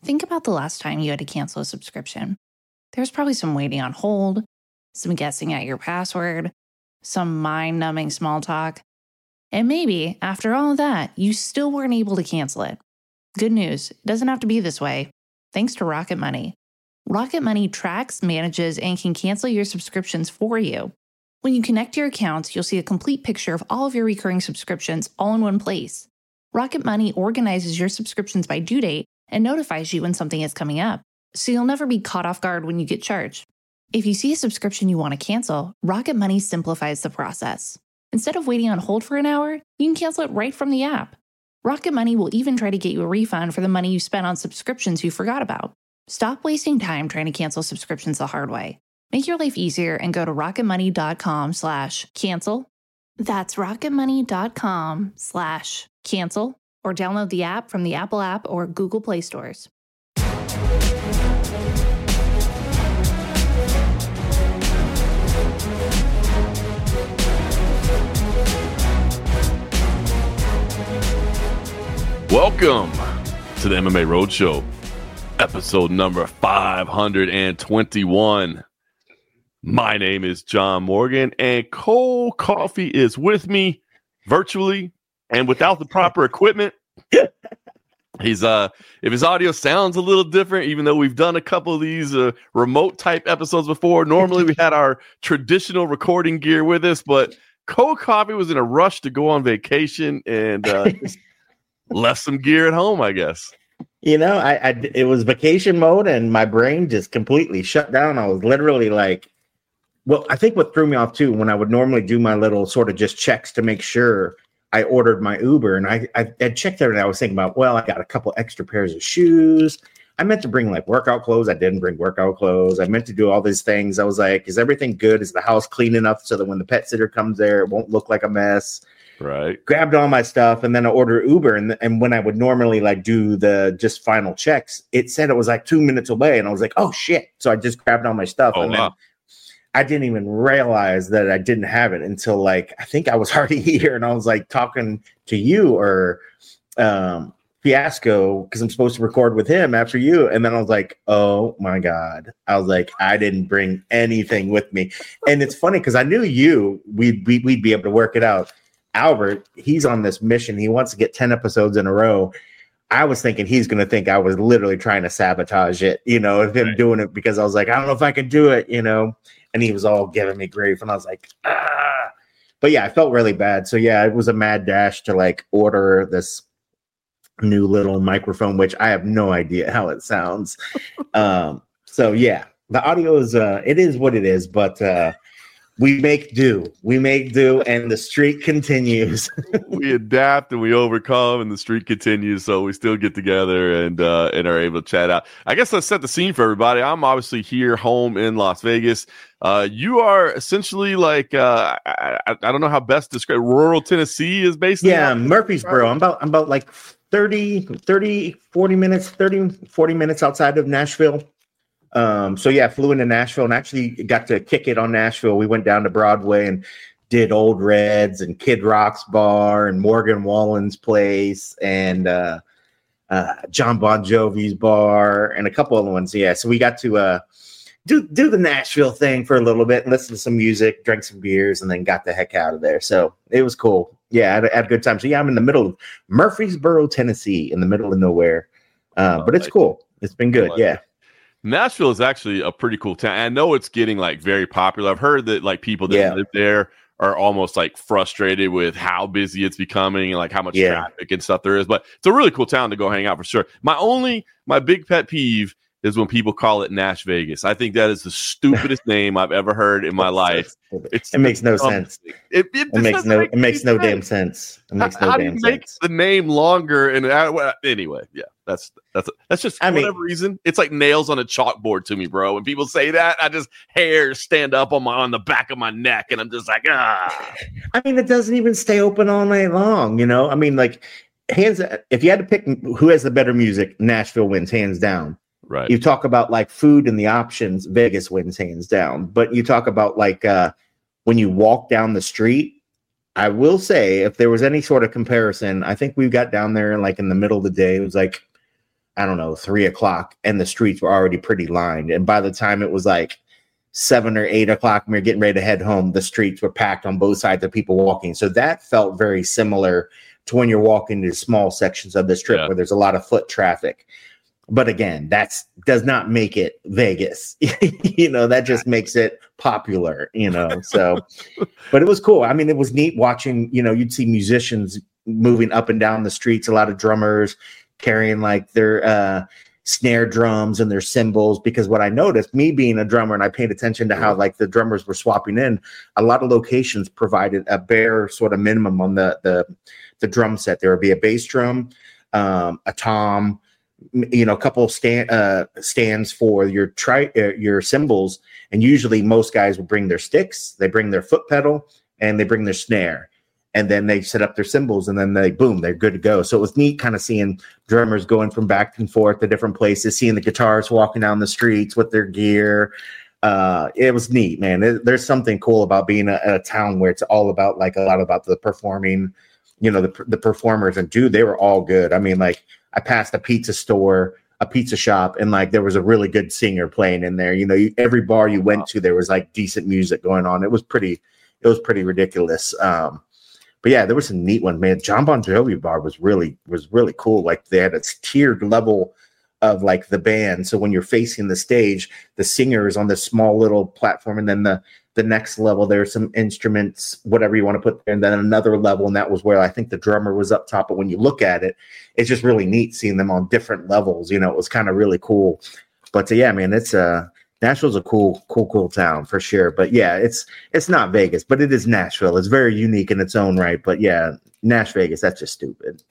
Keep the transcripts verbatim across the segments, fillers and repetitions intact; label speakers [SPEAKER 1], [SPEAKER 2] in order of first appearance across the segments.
[SPEAKER 1] Think about the last time you had to cancel a subscription. There's probably some waiting on hold, some guessing at your password, some mind-numbing small talk. And maybe, after all of that, you still weren't able to cancel it. Good news, it doesn't have to be this way. Thanks to Rocket Money. Rocket Money tracks, manages, and can cancel your subscriptions for you. When you connect your accounts, you'll see a complete picture of all of your recurring subscriptions all in one place. Rocket Money organizes your subscriptions by due date and notifies you when something is coming up, so you'll never be caught off guard when you get charged. If you see a subscription you want to cancel, Rocket Money simplifies the process. Instead of waiting on hold for an hour, you can cancel it right from the app. Rocket Money will even try to get you a refund for the money you spent on subscriptions you forgot about. Stop wasting time trying to cancel subscriptions the hard way. Make your life easier and go to rocketmoney.com slash cancel. That's rocketmoney.com slash cancel, or download the app from the Apple app or Google Play stores.
[SPEAKER 2] Welcome to the M M A Roadshow, episode number five hundred twenty-one. My name is John Morgan, and Cole Coffee is with me virtually and without the proper equipment. He's uh, if his audio sounds a little different, even though we've done a couple of these uh, remote type episodes before. Normally, we had our traditional recording gear with us, but Cole Coffee was in a rush to go on vacation and uh, left some gear at home, I guess.
[SPEAKER 3] You know, I, I it was vacation mode, and my brain just completely shut down. I was literally like, well, I think what threw me off too, when I would normally do my little sort of just checks to make sure I ordered my Uber, and I I, I checked everything. I was thinking about, well, I got a couple extra pairs of shoes. I meant to bring like workout clothes. I didn't bring workout clothes. I meant to do all these things. I was like, is everything good? Is the house clean enough so that when the pet sitter comes there, it won't look like a mess?
[SPEAKER 2] Right.
[SPEAKER 3] Grabbed all my stuff, and then I ordered Uber. And, and when I would normally like do the just final checks, it said it was like two minutes away. And I was like, oh shit. So I just grabbed all my stuff.
[SPEAKER 2] Oh,
[SPEAKER 3] and
[SPEAKER 2] wow.
[SPEAKER 3] then I didn't even realize that I didn't have it until like, I think I was already here, and I was like talking to you or um, Fiasco, because I'm supposed to record with him after you. And then I was like, oh my God. I was like, I didn't bring anything with me. And it's funny because I knew you, we'd, we'd, we'd be able to work it out. Albert, he's on this mission. He wants to get ten episodes in a row. I was thinking he's going to think I was literally trying to sabotage it, you know, of him right. doing it because I was like, I don't know if I can do it, you know, and he was all giving me grief. And I was like, ah, but yeah, I felt really bad. So yeah, it was a mad dash to like order this new little microphone, which I have no idea how it sounds. um, so yeah, the audio is, uh, it is what it is, but, uh, we make do. We make do, and the streak continues.
[SPEAKER 2] We adapt and we overcome, and the streak continues. So we still get together and uh, and are able to chat out. I guess let's set the scene for everybody. I'm obviously here, home in Las Vegas. Uh, you are essentially like uh, I, I, I don't know how best to describe. Rural Tennessee is basically.
[SPEAKER 3] Yeah, Murfreesboro. I'm about I'm about like thirty, thirty, forty minutes, thirty, forty minutes outside of Nashville. Um, so yeah, flew into Nashville and actually got to kick it on Nashville. We went down to Broadway and did Old Reds and Kid Rock's bar and Morgan Wallen's place and uh, uh, John Bon Jovi's bar and a couple other ones. Yeah, so we got to uh, do do the Nashville thing for a little bit, listen to some music, drank some beers, and then got the heck out of there. So it was cool. Yeah, I had, had a good time. So yeah, I'm in the middle of Murfreesboro, Tennessee, in the middle of nowhere. Uh, but it's cool. It's been good. Yeah.
[SPEAKER 2] Nashville is actually a pretty cool town. I know it's getting like very popular. I've heard that like people that
[SPEAKER 3] yeah.
[SPEAKER 2] live there are almost like frustrated with how busy it's becoming and like how much
[SPEAKER 3] yeah.
[SPEAKER 2] traffic and stuff there is. But it's a really cool town to go hang out for sure. My only, my big pet peeve is when people call it Nash Vegas. I think that is the stupidest name I've ever heard in my life.
[SPEAKER 3] It's, it makes no um, sense. It,
[SPEAKER 2] it,
[SPEAKER 3] it, it makes no it makes no sense. damn sense. It makes no
[SPEAKER 2] how
[SPEAKER 3] damn
[SPEAKER 2] do you
[SPEAKER 3] sense.
[SPEAKER 2] Make the name longer and uh, well, anyway, yeah, that's that's that's just for
[SPEAKER 3] I mean,
[SPEAKER 2] whatever reason. It's like nails on a chalkboard to me, bro. When people say that, I just hairs stand up on my on the back of my neck, and I'm just like, ah.
[SPEAKER 3] I mean, it doesn't even stay open all night long, you know. I mean, like hands. If you had to pick who has the better music, Nashville wins hands down.
[SPEAKER 2] Right.
[SPEAKER 3] You talk about like food and the options, Vegas wins hands down. But you talk about like uh, when you walk down the street, I will say if there was any sort of comparison, I think we got down there like in the middle of the day. It was like, I don't know, three o'clock, and the streets were already pretty lined. And by the time it was like seven or eight o'clock, and we were getting ready to head home, the streets were packed on both sides of people walking. So that felt very similar to when you're walking to small sections of the strip yeah. where there's a lot of foot traffic. But again, that's does not make it Vegas. You know, that just makes it popular, you know. So, but it was cool. I mean, it was neat watching, you know, you'd see musicians moving up and down the streets, a lot of drummers carrying like their uh, snare drums and their cymbals. Because what I noticed, me being a drummer, and I paid attention to how like the drummers were swapping in, a lot of locations provided a bare sort of minimum on the the, the drum set. There would be a bass drum, um, a tom, you know, a couple of stand uh, stands for your tri uh, your cymbals, and usually most guys will bring their sticks, they bring their foot pedal, and they bring their snare, and then they set up their cymbals, and then they boom, they're good to go. So it was neat, kind of seeing drummers going from back and forth to different places, seeing the guitarists walking down the streets with their gear. Uh, it was neat, man. It, there's something cool about being a, a town where it's all about like a lot about the performing, you know, the the performers, and dude, they were all good. I mean, like. I passed a pizza store, a pizza shop, and like there was a really good singer playing in there. You know, you, every bar you went to, there was like decent music going on. It was pretty, it was pretty ridiculous. Um, but yeah, there was some neat ones, man. John Bon Jovi bar was really, was really cool. Like they had a tiered level of like the band. So when you're facing the stage, the singer is on this small little platform, and then the the next level, there's some instruments, whatever you want to put there, and then another level, and that was where I think the drummer was up top. But when you look at it, it's just really neat seeing them on different levels. You know, it was kind of really cool. But uh, yeah, man, it's uh, Nashville's a cool, cool, cool town for sure. But yeah, it's it's not Vegas, but it is Nashville. It's very unique in its own right. But yeah, Nash Vegas, that's just stupid.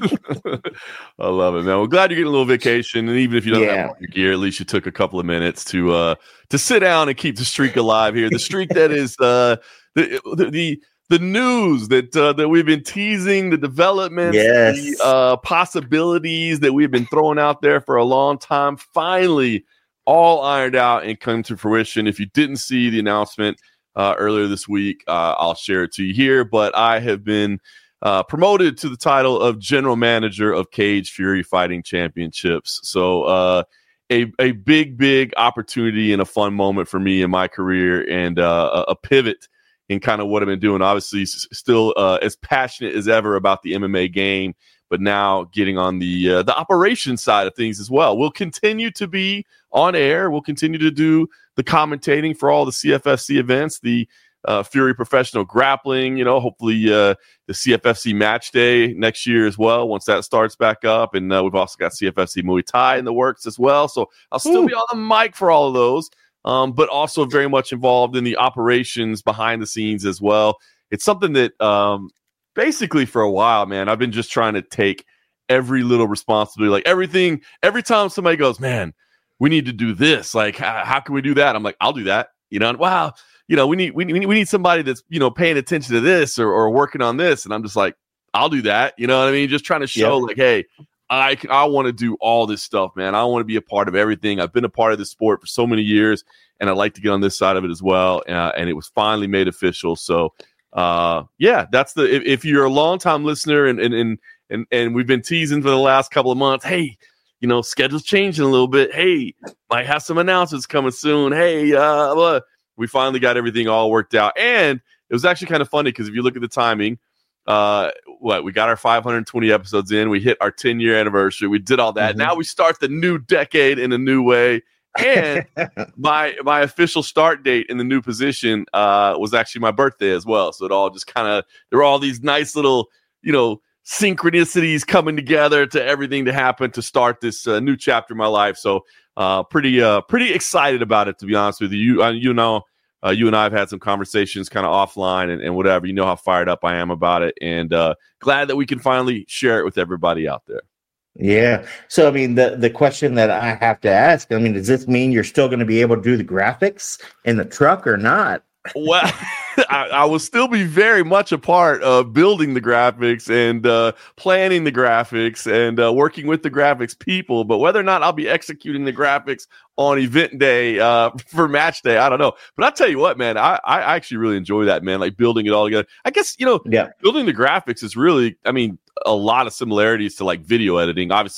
[SPEAKER 2] I love it, man. Well, glad you're getting a little vacation, and even if you don't yeah. have all your gear, at least you took a couple of minutes to uh to sit down and keep the streak alive here. The streak that is uh the the the, the news that uh, that we've been teasing, the developments,
[SPEAKER 3] yes.
[SPEAKER 2] the uh, possibilities that we've been throwing out there for a long time, finally all ironed out and come to fruition. If you didn't see the announcement uh, earlier this week, uh, I'll share it to you here. But I have been uh, promoted to the title of general manager of Cage Fury Fighting Championships. So uh, a a big, big opportunity and a fun moment for me in my career, and uh, a, a pivot in kind of what I've been doing. Obviously, s- still uh, as passionate as ever about the M M A game, but now getting on the uh, the operations side of things as well. We'll continue to be on air. We'll continue to do the commentating for all the C F F C events, the uh, Fury Professional Grappling, you know, hopefully uh, the C F F C Match Day next year as well, once that starts back up. And uh, we've also got C F F C Muay Thai in the works as well. So I'll still Ooh. be on the mic for all of those, um, but also very much involved in the operations behind the scenes as well. It's something that um, – basically for a while, man, I've been just trying to take every little responsibility, like everything, every time somebody goes, man, we need to do this. Like, how, how can we do that? I'm like, I'll do that. You know, and wow, you know, we need, we need, we need somebody that's, you know, paying attention to this or, or working on this. And I'm just like, I'll do that. You know what I mean? Just trying to show yeah. like, hey, I, I want to do all this stuff, man. I want to be a part of everything. I've been a part of this sport for so many years, and I'd like to get on this side of it as well. Uh, and it was finally made official. So, Uh, yeah, that's the, if, if you're a longtime listener and, and, and, and, and we've been teasing for the last couple of months, hey, you know, schedule's changing a little bit. Hey, might have some announcements coming soon. Hey, uh, uh, we finally got everything all worked out. And it was actually kind of funny because if you look at the timing, uh, what we got our five hundred twenty episodes in, we hit our ten year anniversary. We did all that. Mm-hmm. Now we start the new decade in a new way. And my my official start date in the new position uh, was actually my birthday as well. So it all just kind of, there were all these nice little, you know, synchronicities coming together to everything to happen to start this uh, new chapter in my life. So uh, pretty uh, pretty excited about it, to be honest with you. You, uh, you know, uh, you and I have had some conversations kind of offline and, and whatever. You know how fired up I am about it, and uh, glad that we can finally share it with everybody out there.
[SPEAKER 3] Yeah. So, I mean, the, the question that I have to ask, I mean, does this mean you're still going to be able to do the graphics in the truck or not?
[SPEAKER 2] Well, I, I will still be very much a part of building the graphics and uh, planning the graphics and uh, working with the graphics people. But whether or not I'll be executing the graphics on event day uh, for match day, I don't know. But I'll tell you what, man, I, I actually really enjoy that, man, like building it all together. I guess, you know,
[SPEAKER 3] yeah.
[SPEAKER 2] building the graphics is really, I mean, a lot of similarities to like video editing. Obviously,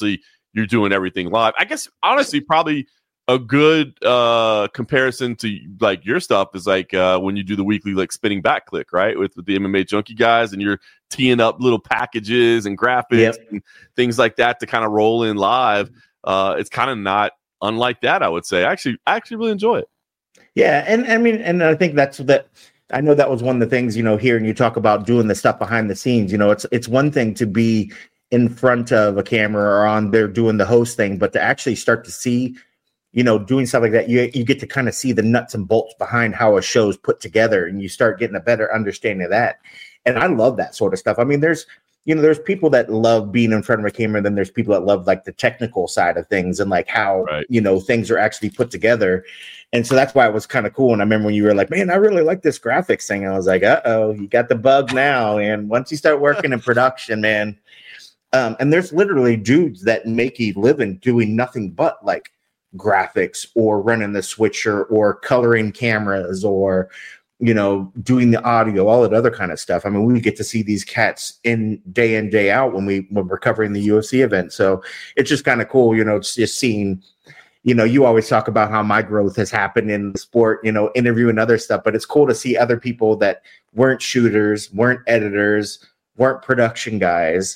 [SPEAKER 2] you're doing everything live. I guess honestly, probably a good uh, comparison to like your stuff is like uh, when you do the weekly like spinning back click, right? With, with the M M A Junkie guys, and you're teeing up little packages and graphics yep. and things like that to kind of roll in live. Uh, it's kind of not unlike that, I would say. I actually, I actually really enjoy it.
[SPEAKER 3] Yeah, and I mean, and I think that's that. I know that was one of the things, you know, hearing you talk about doing the stuff behind the scenes. You know, it's it's one thing to be in front of a camera or on there doing the host thing, but to actually start to see, you know, doing stuff like that, you you get to kind of see the nuts and bolts behind how a show's put together, and you start getting a better understanding of that. And I love that sort of stuff. I mean, there's, you know, there's people that love being in front of a camera, then there's people that love like the technical side of things and like how, right. you know, things are actually put together. And so that's why it was kind of cool. And I remember when you were like, man, I really like this graphics thing. I was like, uh-oh, you got the bug now. And once you start working in production, man, um, and there's literally dudes that make a living doing nothing but like graphics or running the switcher or coloring cameras or, you know, doing the audio, all that other kind of stuff. I mean, we get to see these cats in day in, day out when we when we're covering the U F C event. So it's just kind of cool, you know, it's just seeing, you know, you always talk about how my growth has happened in the sport, you know, interviewing other stuff, but it's cool to see other people that weren't shooters, weren't editors, weren't production guys,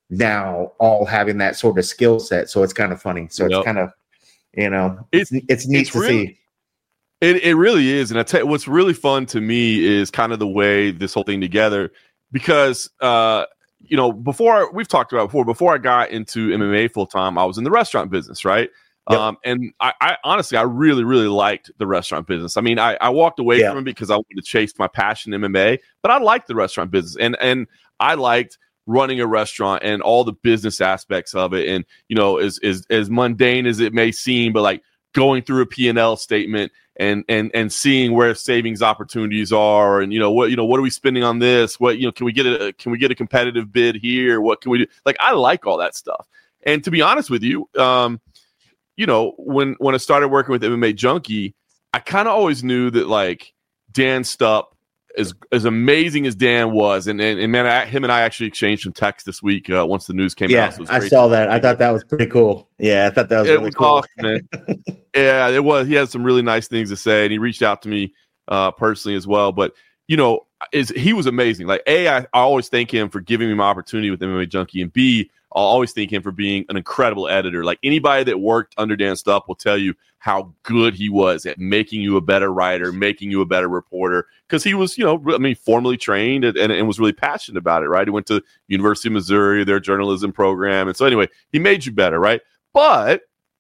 [SPEAKER 3] now all having that sort of skill set. So it's kind of funny. So yep. it's kind of, you know, it's it's, it's neat it's to really, see.
[SPEAKER 2] It it really is. And I tell you, what's really fun to me is kind of the way this whole thing together, because, uh, you know, before we've talked about before, before I got into M M A full time, I was in the restaurant business, right? Yep. Um, and I, I honestly, I really, really liked the restaurant business. I mean, I, I walked away yeah. from it because I wanted to chase my passion in M M A, but I liked the restaurant business, and and I liked running a restaurant and all the business aspects of it. And, you know, as as as mundane as it may seem, but like going through a P and L statement and and and seeing where savings opportunities are, and you know what you know what are we spending on this? What you know can we get a can we get a competitive bid here? What can we do? Like, I like all that stuff. And to be honest with you, um. you know, when, when I started working with M M A Junkie, I kind of always knew that like Dan Stupp, as as amazing as Dan was, and and, and man, I, him and I actually exchanged some text this week uh, once the news came
[SPEAKER 3] yeah,
[SPEAKER 2] out. So
[SPEAKER 3] I saw that. I thought that was pretty cool. Yeah, I thought that was
[SPEAKER 2] it
[SPEAKER 3] really
[SPEAKER 2] was
[SPEAKER 3] cool.
[SPEAKER 2] Awesome, man. Yeah, it was. He had some really nice things to say, and he reached out to me uh, personally as well. But you know, is he was amazing. Like, A, I, I always thank him for giving me my opportunity with M M A Junkie, and B, I'll always thank him for being an incredible editor. Like, anybody that worked under Dan Stupp will tell you how good he was at making you a better writer, making you a better reporter, because he was, you know, I mean, formally trained and, and, and was really passionate about it, right? He went to University of Missouri, their journalism program. And so anyway, he made you better, right? But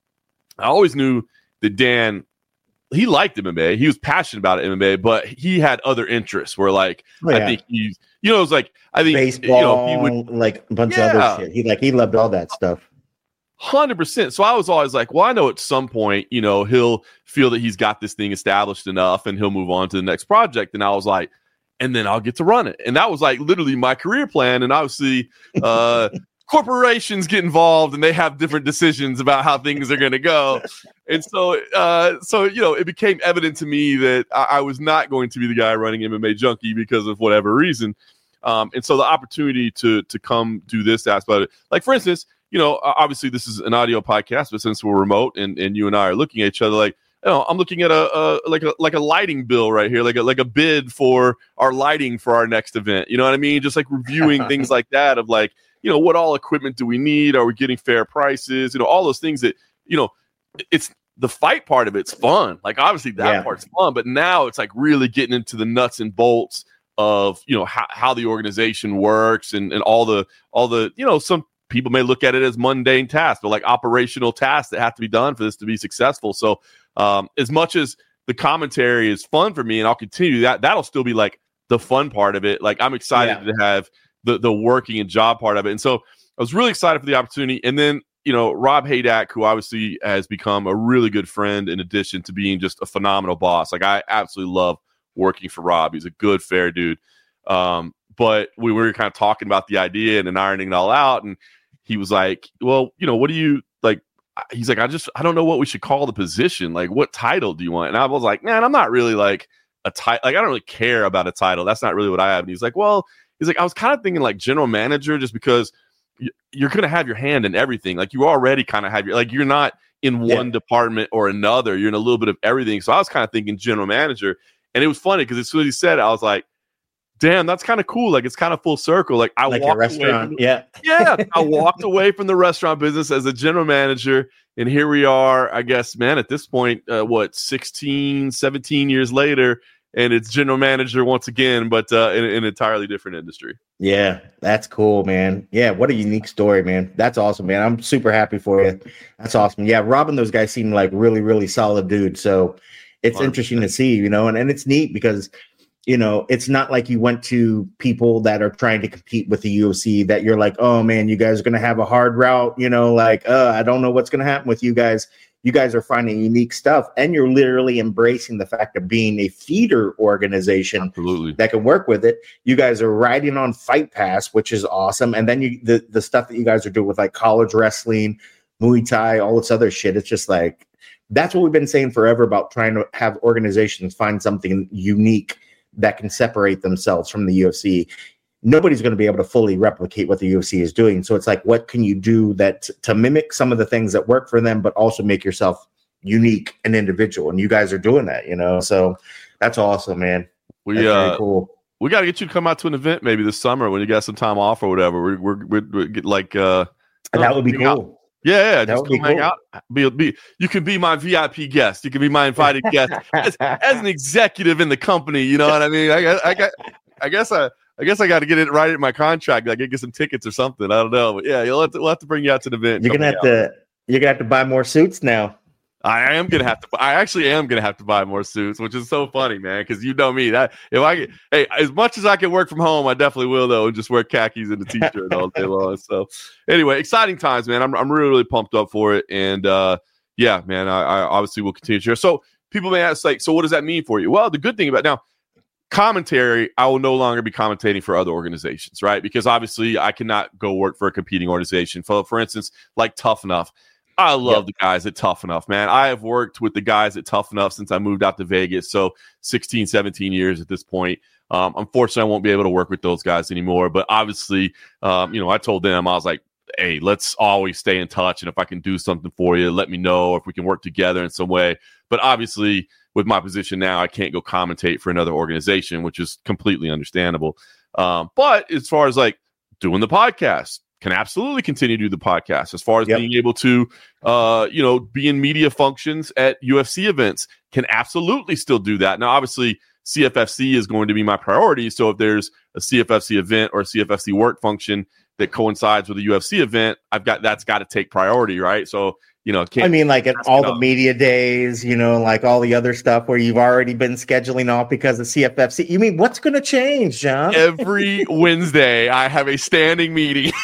[SPEAKER 2] I always knew that Dan, he liked M M A. He was passionate about M M A, but he had other interests where, like, oh, yeah. I think he's, you know, it was like, I think,
[SPEAKER 3] baseball,
[SPEAKER 2] you know, he would,
[SPEAKER 3] like a bunch
[SPEAKER 2] yeah.
[SPEAKER 3] of other shit. He like, he loved all that stuff.
[SPEAKER 2] one hundred percent. So I was always like, well, I know at some point, you know, he'll feel that he's got this thing established enough and he'll move on to the next project. And I was like, and then I'll get to run it. And that was like literally my career plan. And obviously, uh, corporations get involved and they have different decisions about how things are going to go. And so, uh, so, you know, it became evident to me that I, I was not going to be the guy running M M A Junkie because of whatever reason. Um, and so the opportunity to, to come do this aspect, like, for instance, you know, obviously this is an audio podcast, but since we're remote and, and you and I are looking at each other, like, you know, I'm looking at a, a like a like a lighting bill right here, like a like a bid for our lighting for our next event. You know what I mean? Just like reviewing things like that of like, you know, what all equipment do we need? Are we getting fair prices? You know, all those things that, you know, it's the fight part of it's fun. Like, obviously that yeah. part's fun, but now it's like really getting into the nuts and bolts of, you know, how, how the organization works and, and all the all the, you know, some people may look at it as mundane tasks, but like operational tasks that have to be done for this to be successful. So um, as much as the commentary is fun for me, and I'll continue that, that'll still be like the fun part of it. Like, I'm excited yeah. to have the the working and job part of it. And so I was really excited for the opportunity. And then, you know, Rob Haydack, who obviously has become a really good friend in addition to being just a phenomenal boss. Like, I absolutely love working for Rob. He's a good, fair dude. Um, but we were kind of talking about the idea and then ironing it all out. And he was like, well, you know, what do you like? He's like, I just, I don't know what we should call the position. Like, what title do you want? And I was like, man, I'm not really like a title. Like, I don't really care about a title. That's not really what I have. And he's like, well, he's like, I was kind of thinking like general manager, just because you're going to have your hand in everything. Like you already kind of have your, like you're not in one yeah. department or another. You're in a little bit of everything. So I was kind of thinking general manager. And it was funny because as soon as he said it, I was like, damn, that's kind of cool. Like it's kind of full circle. Like I
[SPEAKER 3] like
[SPEAKER 2] walked
[SPEAKER 3] a restaurant.
[SPEAKER 2] away the,
[SPEAKER 3] yeah.
[SPEAKER 2] yeah. I walked away from the restaurant business as a general manager. And here we are, I guess, man, at this point, uh, what, sixteen, seventeen years later, and it's general manager once again, but uh, in, in an entirely different industry.
[SPEAKER 3] Yeah, that's cool, man. Yeah, what a unique story, man. That's awesome, man. I'm super happy for you. That's awesome. Yeah, Rob and those guys seem like really, really solid dudes. So it's one hundred percent interesting to see, you know, and, and it's neat because, you know, it's not like you went to people that are trying to compete with the U F C that you're like, oh, man, you guys are going to have a hard route, you know, like, uh, I don't know what's going to happen with you guys. You guys are finding unique stuff, and you're literally embracing the fact of being a feeder organization
[SPEAKER 2] Absolutely.
[SPEAKER 3] that can work with it. You guys are riding on Fight Pass, which is awesome. And then you the, the stuff that you guys are doing with like college wrestling, Muay Thai, all this other shit. It's just like, that's what we've been saying forever about trying to have organizations find something unique that can separate themselves from the U F C. Nobody's going to be able to fully replicate what the U F C is doing. So it's like, what can you do that to mimic some of the things that work for them, but also make yourself unique and individual? And you guys are doing that, you know? So that's awesome, man.
[SPEAKER 2] We,
[SPEAKER 3] that's
[SPEAKER 2] uh,
[SPEAKER 3] very cool.
[SPEAKER 2] We got to get you to come out to an event maybe this summer when you got some time off or whatever. We're, we're, we're, we're get like, uh,
[SPEAKER 3] that would be cool.
[SPEAKER 2] Out. Yeah, yeah,
[SPEAKER 3] that
[SPEAKER 2] just
[SPEAKER 3] would be
[SPEAKER 2] come hang
[SPEAKER 3] cool.
[SPEAKER 2] out. Be, be, you can be my V I P guest. You can be my invited guest as, as an executive in the company. You know what I mean? I, I, I, I guess I, I guess I got to get it right in my contract. Like, I get some tickets or something. I don't know, but yeah, you'll have to, we'll have to bring you out to the event.
[SPEAKER 3] You're gonna have out. to, you're gonna have to buy more suits now.
[SPEAKER 2] I am gonna have to. I actually am gonna have to buy more suits, which is so funny, man. Because you know me, that if I get, hey, as much as I can work from home, I definitely will though, and just wear khakis and a t-shirt all day long. So, anyway, exciting times, man. I'm I'm really really pumped up for it, and uh, yeah, man, I, I obviously will continue to share. So, people may ask, like, so what does that mean for you? Well, the good thing about now. Commentary, I will no longer be commentating for other organizations, right? Because obviously I cannot go work for a competing organization. For, for instance, like Tough Enough. I love yep. the guys at Tough Enough, man. I have worked with the guys at Tough Enough since I moved out to Vegas. So sixteen, seventeen years at this point. Um, unfortunately, I won't be able to work with those guys anymore. But obviously, um, you know, I told them, I was like, hey, let's always stay in touch. And if I can do something for you, let me know, or if we can work together in some way. But obviously, with my position now, I can't go commentate for another organization, which is completely understandable. Um, but as far as like doing the podcast, can absolutely continue to do the podcast. As far as yep. being able to, uh, you know, be in media functions at U F C events, can absolutely still do that. Now, obviously, C F F C is going to be my priority. So if there's a C F F C event or a C F F C work function that coincides with a U F C event, I've got that's got to take priority, right? So, you know, can't,
[SPEAKER 3] I mean, like at all the media days, you know, like all the other stuff where you've already been scheduling off because of C F F C. You mean what's going to change, John?
[SPEAKER 2] Every Wednesday, I have a standing meeting.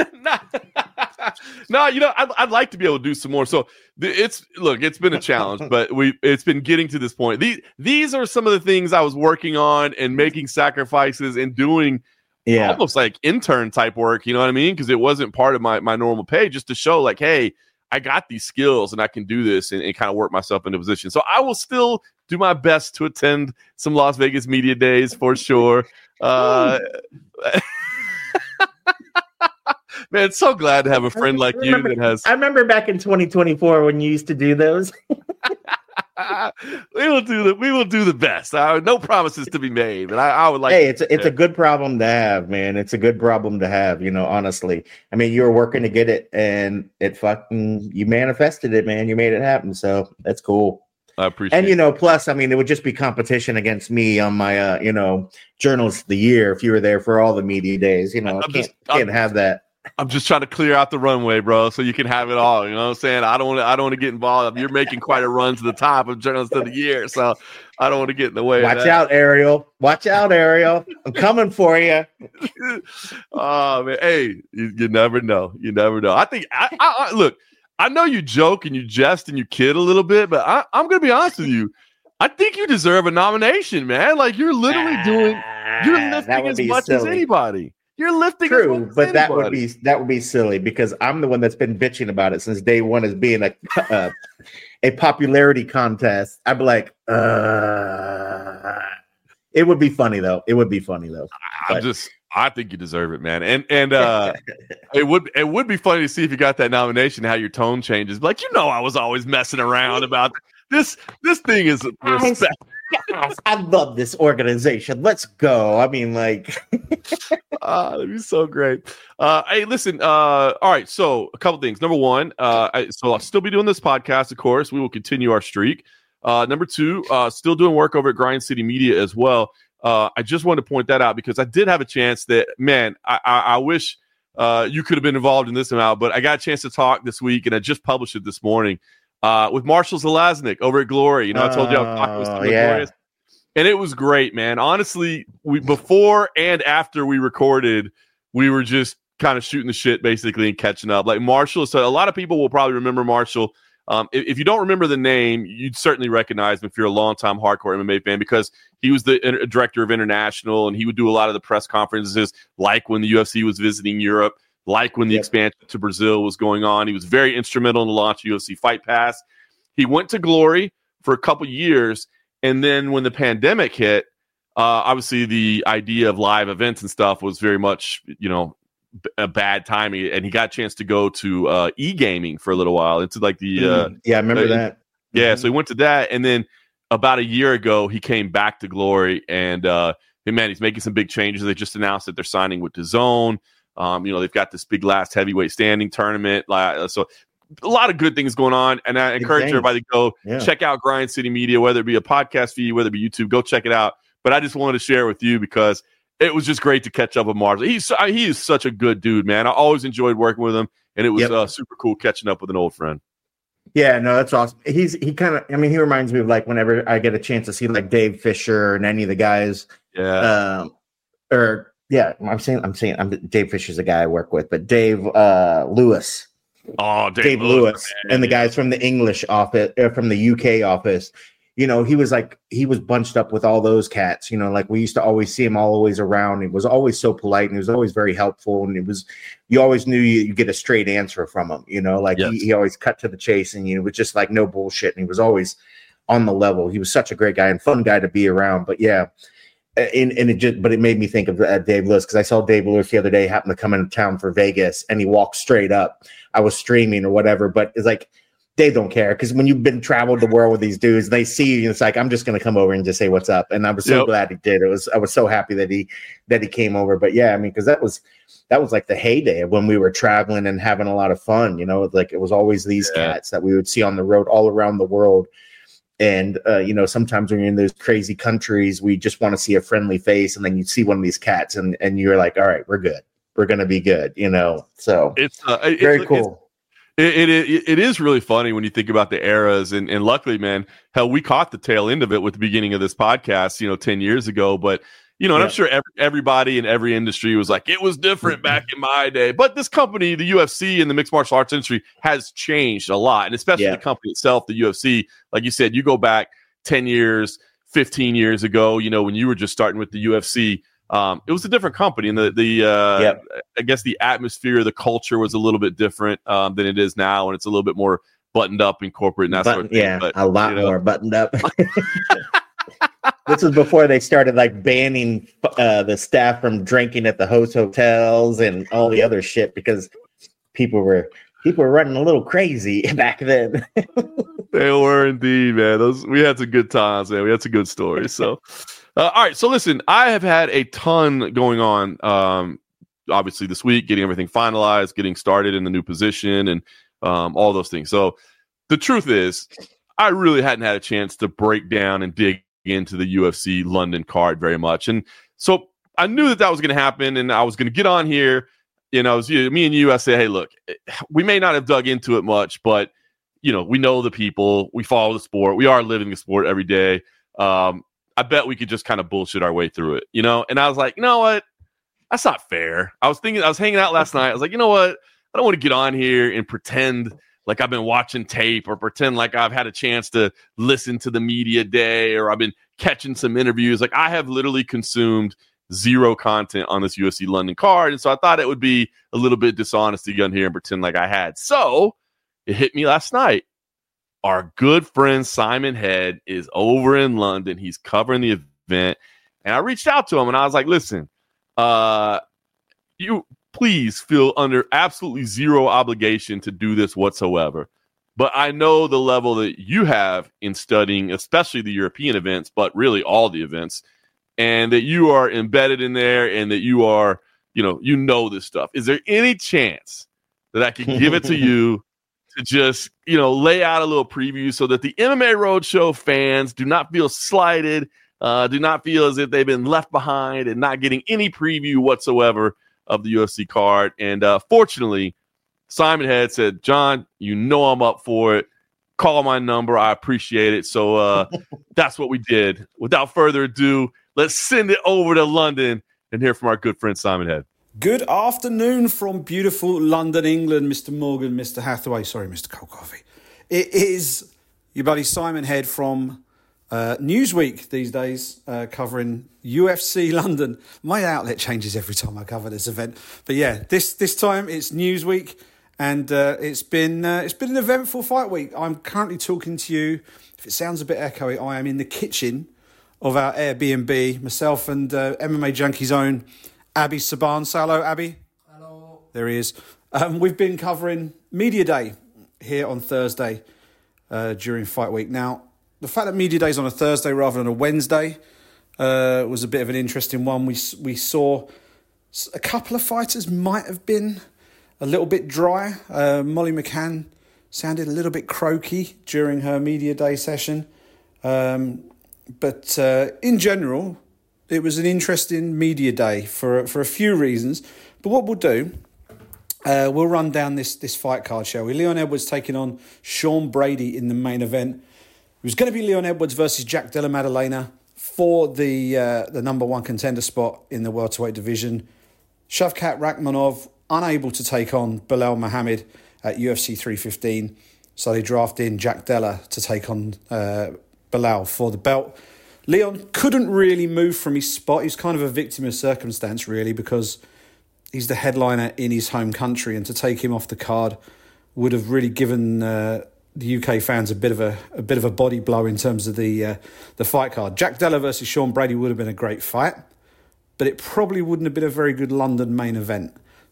[SPEAKER 2] No, you know, I'd, I'd like to be able to do some more. So it's look, it's been a challenge, but we it's been getting to this point. These these are some of the things I was working on and making sacrifices and doing. Yeah, almost like intern type work. You know what I mean? Because it wasn't part of my my normal pay, just to show like, hey, I got these skills and I can do this and, and kind of work myself into position. So I will still do my best to attend some Las Vegas media days for sure. Uh, man, so glad to have a friend like you
[SPEAKER 3] remember,
[SPEAKER 2] that has.
[SPEAKER 3] I remember back in twenty twenty-four when you used to do those.
[SPEAKER 2] we will do the we will do the best. Uh, no promises to be made, but I, I would like.
[SPEAKER 3] Hey, it's a, it's a good problem to have, man. It's a good problem to have. You know, honestly, I mean, you were working to get it, and it fucking you manifested it, man. You made it happen, so that's cool.
[SPEAKER 2] I appreciate.
[SPEAKER 3] And you know, plus, I mean, it would just be competition against me on my, uh, you know, journalist of the year if you were there for all the media days. You know, I can't just, can't have that.
[SPEAKER 2] I'm just trying to clear out the runway, bro, so you can have it all. You know what I'm saying? I don't want to. I don't want to get involved. You're making quite a run to the top of journalist of the year, so I don't want to get in the way.
[SPEAKER 3] Watch
[SPEAKER 2] of that.
[SPEAKER 3] out, Ariel. Watch out, Ariel. I'm coming for you.
[SPEAKER 2] Oh man, hey, you, you never know. You never know. I think. I, I, I look. I know you joke and you jest and you kid a little bit, but I, I'm gonna be honest with you. I think you deserve a nomination, man. Like you're literally doing. You're lifting as much silly. as anybody. You're lifting
[SPEAKER 3] True, but that would be that would be silly because I'm the one that's been bitching about it since day one as being a uh, a popularity contest. I'd be like, uh, it would be funny though. It would be funny though.
[SPEAKER 2] I'm
[SPEAKER 3] But-
[SPEAKER 2] just, I think you deserve it, man. And and uh, it would it would be funny to see if you got that nomination, how your tone changes. Like, you know, I was always messing around about this. This thing is respect.
[SPEAKER 3] Yes, I love this organization. Let's go. I mean, like,
[SPEAKER 2] uh, that'd be so great. Uh, hey, listen. Uh, all right. So, a couple things. Number one, uh, I, so I'll still be doing this podcast. Of course, we will continue our streak. Uh, number two, uh, still doing work over at Grind City Media as well. Uh, I just wanted to point that out because I did have a chance that, man, I, I, I wish uh, you could have been involved in this amount, but I got a chance to talk this week, and I just published it this morning. Uh, with Marshall Zelaznik over at Glory. You know, I told you I was talking with
[SPEAKER 3] Oh,
[SPEAKER 2] some
[SPEAKER 3] yeah.
[SPEAKER 2] Glorious, and it was great, man. Honestly, we before and after we recorded, we were just kind of shooting the shit basically and catching up. Like Marshall, so a lot of people will probably remember Marshall. Um, if, if you don't remember the name, you'd certainly recognize him if you're a longtime hardcore M M A fan because he was the inter- director of International, and he would do a lot of the press conferences, like when the U F C was visiting Europe. Like when the
[SPEAKER 3] Yep.
[SPEAKER 2] expansion to Brazil was going on. He was very instrumental in the launch of U F C Fight Pass. He went to Glory for a couple years, and then when the pandemic hit, uh, obviously the idea of live events and stuff was very much, you know, b- a bad timing, and he got a chance to go to uh, e-gaming for a little while into like the uh,
[SPEAKER 3] yeah, I remember
[SPEAKER 2] uh,
[SPEAKER 3] that.
[SPEAKER 2] yeah,
[SPEAKER 3] Mhm.
[SPEAKER 2] so he went to that, and then about a year ago, he came back to Glory, and uh, hey, man, he's making some big changes. They just announced that they're signing with DAZN. Um, you know, they've got this big last heavyweight standing tournament. Like, so a lot of good things going on. And I encourage
[SPEAKER 3] things.
[SPEAKER 2] everybody to go
[SPEAKER 3] Yeah.
[SPEAKER 2] check out Grind City Media, whether it be a podcast feed, whether it be YouTube, go check it out. But I just wanted to share it with you because it was just great to catch up with Marshall. He's I, he is such a good dude, man. I always enjoyed working with him, and it was
[SPEAKER 3] Yep.
[SPEAKER 2] uh, super cool catching up with an old friend.
[SPEAKER 3] Yeah, no, that's awesome. He's he kind of, I mean, he reminds me of like whenever I get a chance to see like Dave Fisher and any of the guys,
[SPEAKER 2] Yeah.
[SPEAKER 3] um, or yeah, I'm saying, I'm saying, I'm Dave Fisher's a guy I work with, but Dave uh, Lewis,
[SPEAKER 2] oh, Dave,
[SPEAKER 3] Dave
[SPEAKER 2] Lewis,
[SPEAKER 3] Lewis,
[SPEAKER 2] man.
[SPEAKER 3] and the guys from the English office, uh, from the U K office. You know, he was like, he was bunched up with all those cats. You know, like we used to always see him always around. He was always so polite, and he was always very helpful. And it was, you always knew you, you get a straight answer from him. You know, like
[SPEAKER 2] Yes.
[SPEAKER 3] he, he always cut to the chase, and you know, it was just like no bullshit. And he was always on the level. He was such a great guy and fun guy to be around. But yeah, and, and it just, but it made me think of uh, Dave Lewis because I saw Dave Lewis the other day, happened to come into town for Vegas, and he walked straight up. I was streaming or whatever, but it's like, Dave don't care because when you've been traveled the world with these dudes, they see you. It's like I'm just going to come over and just say what's up. And I was so
[SPEAKER 2] Yep.
[SPEAKER 3] glad he did. It was I was so happy that he that he came over. But yeah, I mean, because that was that was like the heyday of when we were traveling and having a lot of fun. You know, like it was always these
[SPEAKER 2] Yeah.
[SPEAKER 3] cats that we would see on the road all around the world. And uh, you know, sometimes when you're in those crazy countries, we just want to see a friendly face, and then you see one of these cats, and and you're like, all right, we're good. We're gonna be good. You know, so
[SPEAKER 2] It's uh, it-
[SPEAKER 3] very
[SPEAKER 2] it's,
[SPEAKER 3] cool.
[SPEAKER 2] It, it it it is really funny when you think about the eras, and and luckily, man, hell, we caught the tail end of it with the beginning of this podcast, you know, ten years ago. But you know, and I'm
[SPEAKER 3] Yeah.
[SPEAKER 2] sure every, everybody in every industry was like, it was different back in my day. But this company, the U F C and the mixed martial arts industry, has changed a lot, and especially
[SPEAKER 3] Yeah.
[SPEAKER 2] the company itself, the U F C. Like you said, you go back ten years, fifteen years ago, you know, when you were just starting with the U F C. Um, it was a different company, and the the uh,
[SPEAKER 3] Yep.
[SPEAKER 2] I guess the atmosphere, the culture was a little bit different um, than it is now, and it's a little bit more buttoned up and corporate and that
[SPEAKER 3] But,
[SPEAKER 2] sort of thing.
[SPEAKER 3] yeah,
[SPEAKER 2] But
[SPEAKER 3] a lot
[SPEAKER 2] you know.
[SPEAKER 3] more buttoned up. This was before they started like banning uh, the staff from drinking at the host hotels and all the other shit because people were people were running a little crazy back then.
[SPEAKER 2] They were indeed, man. Those we had some good times, man. We had some good stories. So, uh, all right. So, listen, I have had a ton going on. Um, obviously, this week, getting everything finalized, getting started in the new position, and um, all those things. So, the truth is, I really hadn't had a chance to break down and dig into the U F C London card very much, and so I knew that that was going to happen, and I was going to get on here. You know, it was you, me and you. I said, hey, look, we may not have dug into it much, but you know, we know the people, we follow the sport, we are living the sport every day. Um, I bet we could just kind of bullshit our way through it, you know? And I was like, you know what? That's not fair. I was thinking, I was hanging out last night. I was like, you know what? I don't want to get on here and pretend like I've been watching tape or pretend like I've had a chance to listen to the media day or I've been catching some interviews. Like I have literally consumed zero content on this U F C London card. And so I thought it would be a little bit dishonest to get on here and pretend like I had. So it hit me last night. Our good friend Simon Head is over in London. He's covering the event. And I reached out to him and I was like, listen, uh, you please feel under absolutely zero obligation to do this whatsoever. But I know the level that you have in studying, especially the European events, but really all the events, and that you are embedded in there and that you are, you know, you know this stuff. Is there any chance that I could give it to you to just, you know, lay out a little preview so that the M M A Roadshow fans do not feel slighted, uh, do not feel as if they've been left behind and not getting any preview whatsoever of the U F C card? And uh, fortunately, Simon Head said, John, you know I'm up for it. Call my number. I appreciate it. So uh, that's what we did. Without further ado, let's send it over to London and hear from our good friend Simon Head.
[SPEAKER 4] Good afternoon from beautiful London, England, Mister Morgan, Mister Hathaway. Sorry, Mister Cold Coffee. It is your buddy Simon Head from uh, Newsweek these days, uh, covering U F C London. My outlet changes every time I cover this event. But yeah, this this time it's Newsweek. And uh, it's been uh, it's been an eventful fight week. I'm currently talking to you. If it sounds a bit echoey, I am in the kitchen of our Airbnb. Myself and uh, M M A Junkie's own Abby Saban. Say hello, Abby.
[SPEAKER 5] Hello.
[SPEAKER 4] There he is. Um, we've been covering Media Day here on Thursday uh, during fight week. Now, the fact that Media Day is on a Thursday rather than a Wednesday uh, was a bit of an interesting one. We we saw a couple of fighters might have been a little bit dry. Uh, Molly McCann sounded a little bit croaky during her Media Day session. Um, but uh, in general, it was an interesting Media Day for, for a few reasons. But what we'll do, uh, we'll run down this, this fight card, shall we? Leon Edwards taking on Sean Brady in the main event. It was going to be Leon Edwards versus Jack Della Maddalena for the, uh, the number one contender spot in the welterweight division. Shavkat Rakhmonov unable to take on Belal Muhammad at U F C three fifteen. So they draft in Jack Della to take on uh, Belal for the belt. Leon couldn't really move from his spot. He's kind of a victim of circumstance, really, because he's the headliner in his home country, and to take him off the card would have really given uh, the U K fans a bit of a a bit of a body blow in terms of the uh, the fight card. Jack Della versus Sean Brady would have been a great fight, but it probably wouldn't have been a very good London main event.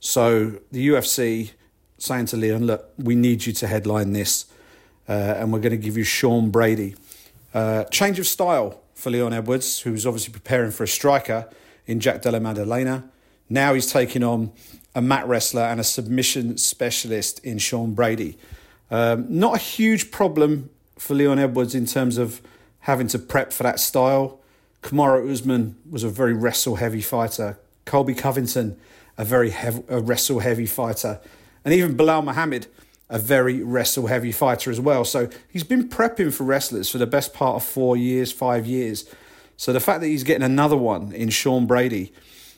[SPEAKER 4] So the U F C saying to Leon, look, we need you to headline this, uh, and we're going to give you Sean Brady. Uh, change of style for Leon Edwards, who's obviously preparing for a striker in Jack Della Maddalena. Now he's taking on a mat wrestler and a submission specialist in Sean Brady. Um, not a huge problem for Leon Edwards in terms of having to prep for that style. Kamaru Usman was a very wrestle-heavy fighter. Colby Covington, a very heavy, a wrestle-heavy fighter. And even Belal Muhammad, a very wrestle-heavy fighter as well. So he's been prepping for wrestlers for the best part of four years, five years. So the fact that he's getting another one in Sean Brady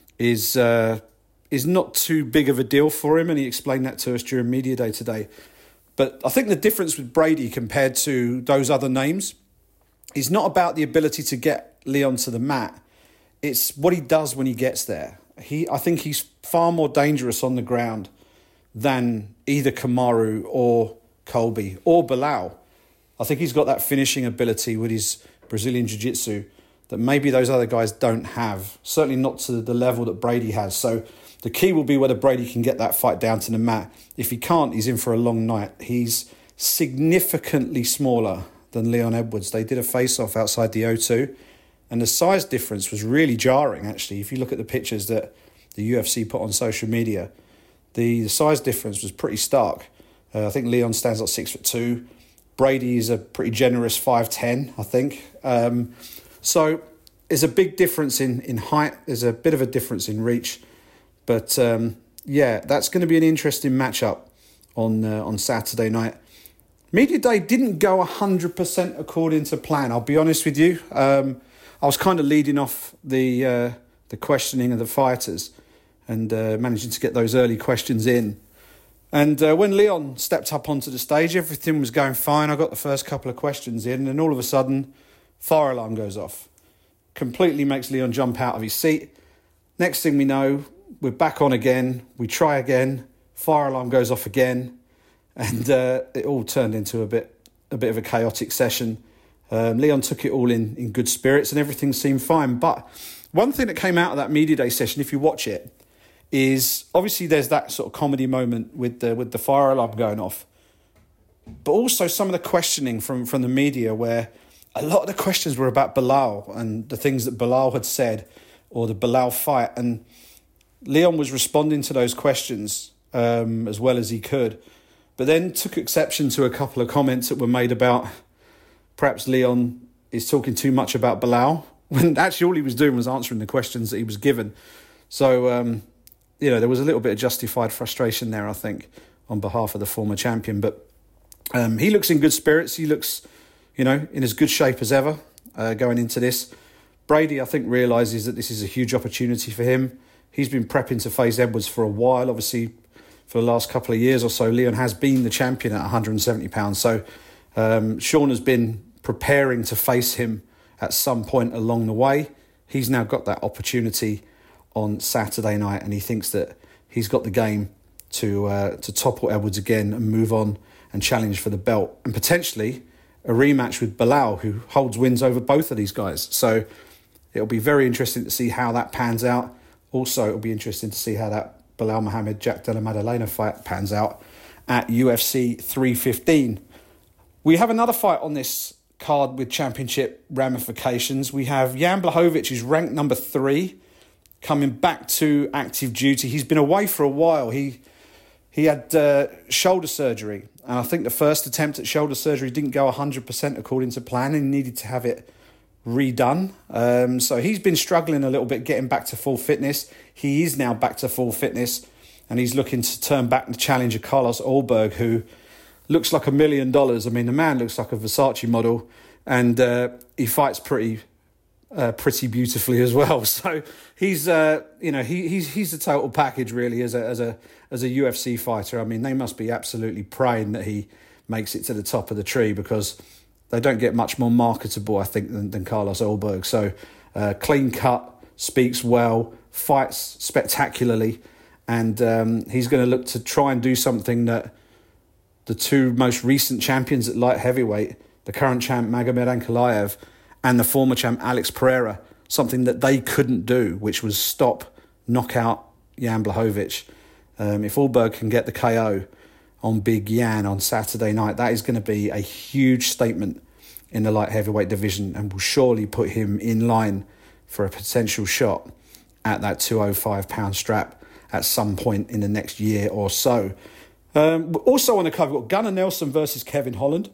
[SPEAKER 4] is uh, is not too big of a deal for him, and he explained that to us during Media Day today. But I think the difference with Brady compared to those other names is not about the ability to get Leon to the mat. It's what he does when he gets there. He, I think he's far more dangerous on the ground than either Kamaru or Colby or Belal. I think he's got that finishing ability with his Brazilian Jiu-Jitsu that maybe those other guys don't have, certainly not to the level that Brady has. So the key will be whether Brady can get that fight down to the mat. If he can't, he's in for a long night. He's significantly smaller than Leon Edwards. They did a face-off outside the O two, and the size difference was really jarring, actually. If you look at the pictures that the U F C put on social media, the, the size difference was pretty stark. Uh, I think Leon stands at six foot two. Brady is a pretty generous five ten, I think. Um, so there's a big difference in, in height. There's a bit of a difference in reach. But um, yeah, that's going to be an interesting matchup on uh, on Saturday night. Media Day didn't go one hundred percent according to plan, I'll be honest with you. Um, I was kind of leading off the uh, the questioning of the fighters and uh, managing to get those early questions in. And uh, when Leon stepped up onto the stage, everything was going fine. I got the first couple of questions in, and all of a sudden, fire alarm goes off. Completely makes Leon jump out of his seat. Next thing we know, we're back on again. We try again. Fire alarm goes off again. And uh, it all turned into a bit a bit of a chaotic session. Um, Leon took it all in, in good spirits and everything seemed fine. But one thing that came out of that media day session, if you watch it, is obviously there's that sort of comedy moment with the with the fire alarm going off, but also some of the questioning from, from the media where a lot of the questions were about Belal and the things that Belal had said or the Belal fight, and Leon was responding to those questions um, as well as he could, but then took exception to a couple of comments that were made about perhaps Leon is talking too much about Belal, when actually all he was doing was answering the questions that he was given. So, um, you know, there was a little bit of justified frustration there, I think, on behalf of the former champion. But um, he looks in good spirits. He looks, you know, in as good shape as ever uh, going into this. Brady, I think, realises that this is a huge opportunity for him. He's been prepping to face Edwards for a while. Obviously, for the last couple of years or so, Leon has been the champion at one hundred seventy pounds. So um, Sean has been preparing to face him at some point along the way. He's now got that opportunity on Saturday night, and he thinks that he's got the game to uh, to topple Edwards again and move on and challenge for the belt, and potentially a rematch with Belal, who holds wins over both of these guys. So it'll be very interesting to see how that pans out. Also, it'll be interesting to see how that Belal Muhammad Jack Della Maddalena fight pans out at U F C three fifteen. We have another fight on this card with championship ramifications. We have Jan Blachowicz, who's ranked number three, coming back to active duty. He's been away for a while. He he had uh, shoulder surgery, and I think the first attempt at shoulder surgery didn't go one hundred percent according to plan, and he needed to have it redone. Um, so he's been struggling a little bit getting back to full fitness. He is now back to full fitness, and he's looking to turn back the challenger Carlos Ulberg, who looks like a million dollars. I mean, the man looks like a Versace model, and uh, he fights pretty uh, pretty beautifully as well. So he's uh, you know he he's he's the total package really as a as a as a U F C fighter. I mean, they must be absolutely praying that he makes it to the top of the tree, because they don't get much more marketable, I think, than, than Carlos Ulberg. So uh, clean cut, speaks well, fights spectacularly, and um, he's going to look to try and do something that the two most recent champions at light heavyweight, the current champ Magomed Ankalaev and the former champ Alex Pereira, something that they couldn't do, which was stop, knock out Jan Blachowicz. Um, if Ulberg can get the K O on Big Jan on Saturday night, that is going to be a huge statement in the light heavyweight division, and will surely put him in line for a potential shot at that two hundred five pound strap at some point in the next year or so. Um, also on the cover, we've got Gunnar Nelson versus Kevin Holland.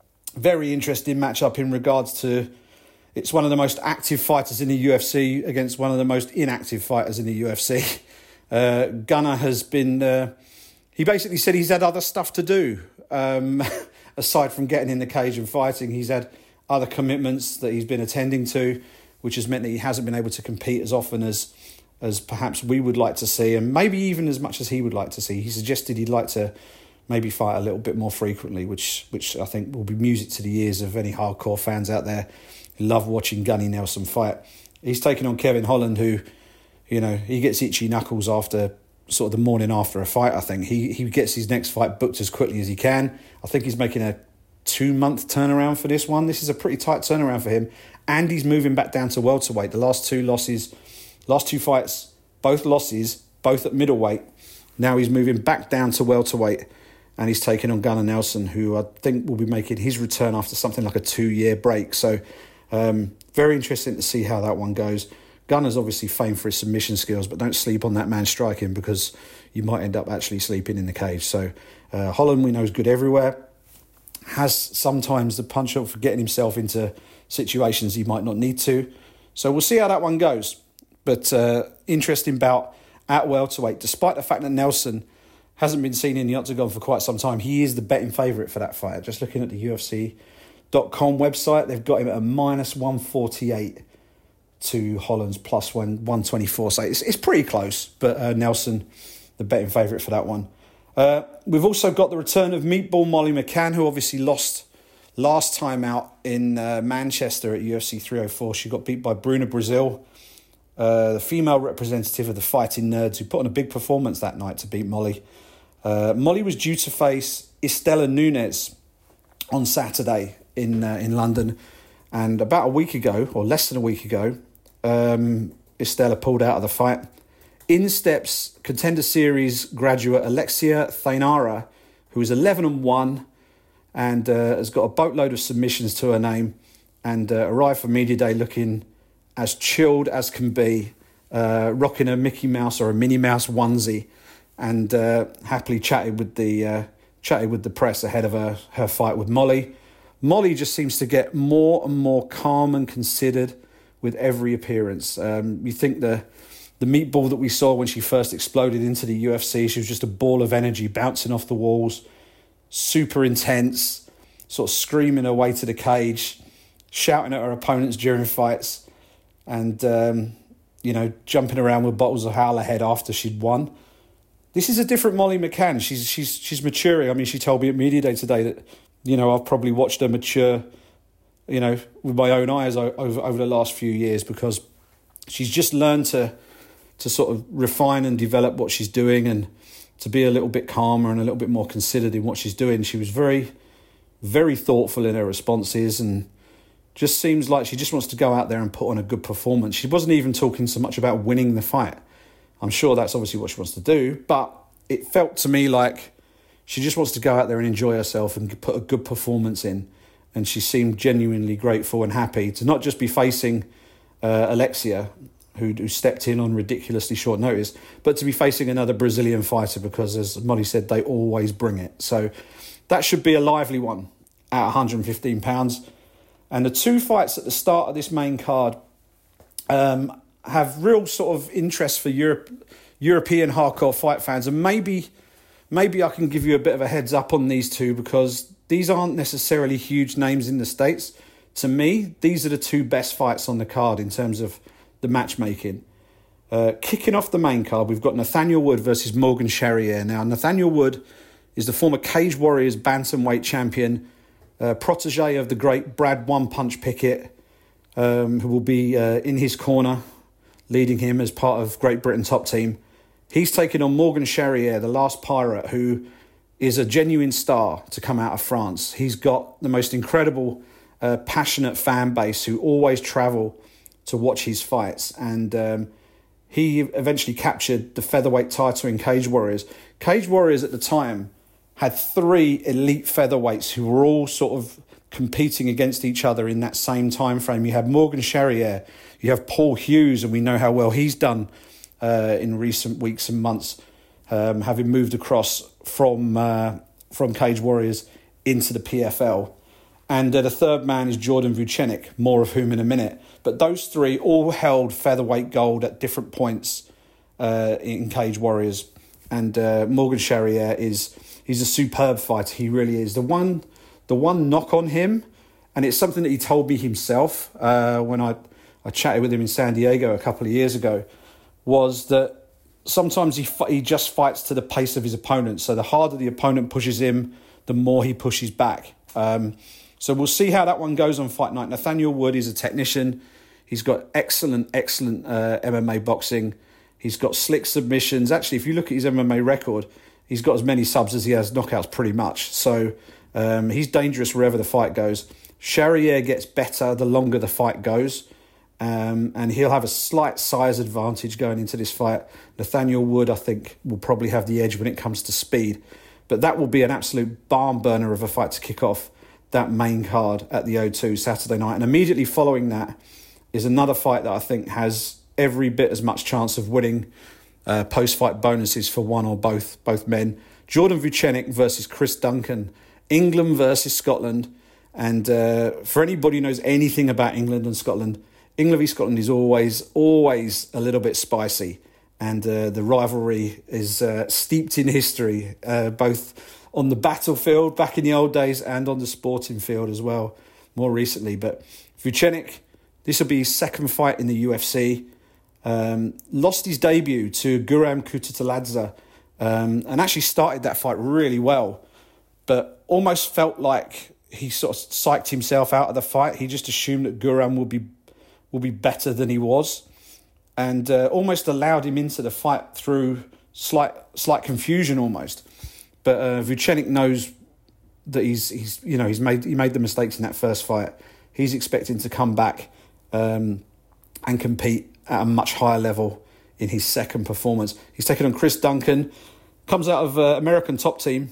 [SPEAKER 4] Very interesting matchup in regards to, it's one of the most active fighters in the U F C against one of the most inactive fighters in the U F C. Uh, Gunnar has been, uh, he basically said he's had other stuff to do. Um, aside from getting in the cage and fighting, he's had other commitments that he's been attending to, which has meant that he hasn't been able to compete as often as as perhaps we would like to see, and maybe even as much as he would like to see. He suggested he'd like to maybe fight a little bit more frequently, which which I think will be music to the ears of any hardcore fans out there who love watching Gunny Nelson fight. He's taking on Kevin Holland, who, you know, he gets itchy knuckles after sort of the morning after a fight, I think. He he gets his next fight booked as quickly as he can. I think he's making a two-month turnaround for this one. This is a pretty tight turnaround for him. And he's moving back down to welterweight. The last two losses... Last two fights, both losses, both at middleweight. Now he's moving back down to welterweight, and he's taking on Gunnar Nelson, who I think will be making his return after something like a two-year break. So um, very interesting to see how that one goes. Gunnar's obviously famed for his submission skills, but don't sleep on that man striking, because you might end up actually sleeping in the cage. So uh, Holland, we know, is good everywhere. Has sometimes the punch up for getting himself into situations he might not need to. So we'll see how that one goes. But uh, interesting bout at welterweight. Despite the fact that Nelson hasn't been seen in the octagon for quite some time, he is the betting favourite for that fight. Just looking at the U F C dot com website, they've got him at a minus one forty-eight to Holland's plus one, one twenty-four. So it's, it's pretty close, but uh, Nelson, the betting favourite for that one. Uh, we've also got the return of Meatball Molly McCann, who obviously lost last time out in uh, Manchester at U F C three oh four. She got beat by Bruna Brazil. Uh, the female representative of the Fighting Nerds, who put on a big performance that night to beat Molly. Uh, Molly was due to face Estela Nunes on Saturday in uh, in London, and about a week ago, or less than a week ago, um, Estella pulled out of the fight. In steps Contender Series graduate Alexia Thainara, who is eleven and one and uh, has got a boatload of submissions to her name, and uh, arrived for Media Day looking as chilled as can be, uh, rocking a Mickey Mouse or a Minnie Mouse onesie, and uh, happily chatted with the uh, chatted with the press ahead of her, her fight with Molly. Molly just seems to get more and more calm and considered with every appearance. Um, you think the the meatball that we saw when she first exploded into the U F C, she was just a ball of energy bouncing off the walls, super intense, sort of screaming her way to the cage, shouting at her opponents during fights, and um, you know, jumping around with bottles of Howler Head after she'd won. This is a different Molly McCann. She's she's she's maturing. I mean, she told me at Media Day today that, you know, I've probably watched her mature, you know, with my own eyes over over the last few years, because she's just learned to to sort of refine and develop what she's doing, and to be a little bit calmer and a little bit more considered in what she's doing. She was very, very thoughtful in her responses, and just seems like she just wants to go out there and put on a good performance. She wasn't even talking so much about winning the fight. I'm sure that's obviously what she wants to do, but it felt to me like she just wants to go out there and enjoy herself and put a good performance in. And she seemed genuinely grateful and happy to not just be facing uh, Alexia, who, who stepped in on ridiculously short notice, but to be facing another Brazilian fighter, because, as Molly said, they always bring it. So that should be a lively one at one hundred fifteen pounds. And the two fights at the start of this main card um, have real sort of interest for Europe, European hardcore fight fans. And maybe, maybe I can give you a bit of a heads up on these two, because these aren't necessarily huge names in the States. To me, these are the two best fights on the card in terms of the matchmaking. Uh, kicking off the main card, we've got Nathaniel Wood versus Morgan Charrier. Now, Nathaniel Wood is the former Cage Warriors bantamweight champion, uh, protege of the great Brad One Punch Pickett, um, who will be uh, in his corner, leading him as part of Great Britain top team. He's taking on Morgan Charrier, the last pirate, who is a genuine star to come out of France. He's got the most incredible, uh, passionate fan base who always travel to watch his fights. And um, he eventually captured the featherweight title in Cage Warriors. Cage Warriors at the time had three elite featherweights who were all sort of competing against each other in that same time frame. You have Morgan Charrier, you have Paul Hughes, and we know how well he's done uh, in recent weeks and months, um, having moved across from uh, from Cage Warriors into the P F L. And uh, the third man is Jordan Vucenic, more of whom in a minute. But those three all held featherweight gold at different points uh, in Cage Warriors. And uh, Morgan Charrier is he's a superb fighter. He really is. The one the one knock on him, and it's something that he told me himself uh, when I, I chatted with him in San Diego a couple of years ago, was that sometimes he he just fights to the pace of his opponent. So the harder the opponent pushes him, the more he pushes back. Um, so we'll see how that one goes on fight night. Nathaniel Wood is a technician. He's got excellent, excellent uh, M M A boxing. He's got slick submissions. Actually, if you look at his M M A record, he's got as many subs as he has knockouts pretty much. So um, he's dangerous wherever the fight goes. Charrier gets better the longer the fight goes. Um, and he'll have a slight size advantage going into this fight. Nathaniel Wood, I think, will probably have the edge when it comes to speed. But that will be an absolute barn burner of a fight to kick off that main card at the O two Saturday night. And immediately following that is another fight that I think has every bit as much chance of winning uh, post-fight bonuses for one or both both men. Jordan Vucenic versus Chris Duncan. England versus Scotland. And uh, for anybody who knows anything about England and Scotland, England v Scotland is always, always a little bit spicy. And uh, the rivalry is uh, steeped in history, uh, both on the battlefield back in the old days and on the sporting field as well, more recently. But Vucenic, this will be his second fight in the U F C. Um, lost his debut to Guram Kutateladze um, and actually started that fight really well, but almost felt like he sort of psyched himself out of the fight. He just assumed that Guram would be will be better than he was, and uh, almost allowed him into the fight through slight slight confusion almost. But uh, Vucenic knows that he's he's you know he's made he made the mistakes in that first fight. He's expecting to come back um, and compete at a much higher level in his second performance. He's taken on Chris Duncan, comes out of uh, American Top Team.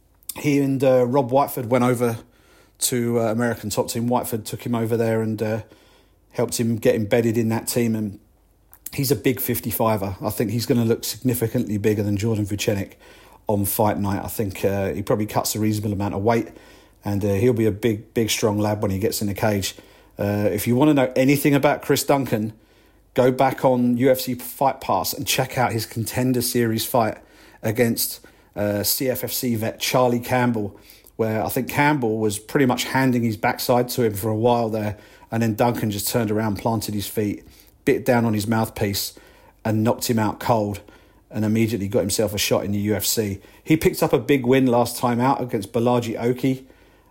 [SPEAKER 4] He and uh, Rob Whiteford went over to uh, American Top Team. Whiteford took him over there and uh, helped him get embedded in that team. And he's a big fifty-fiver. I think he's going to look significantly bigger than Jordan Vucenic on fight night. I think uh, he probably cuts a reasonable amount of weight, and uh, he'll be a big, big, strong lad when he gets in the cage. Uh, if you want to know anything about Chris Duncan, go back on U F C Fight Pass and check out his Contender Series fight against uh, C F F C vet Charlie Campbell, where I think Campbell was pretty much handing his backside to him for a while there, and then Duncan just turned around, planted his feet, bit down on his mouthpiece, and knocked him out cold, and immediately got himself a shot in the U F C. He picked up a big win last time out against Balaji Oki,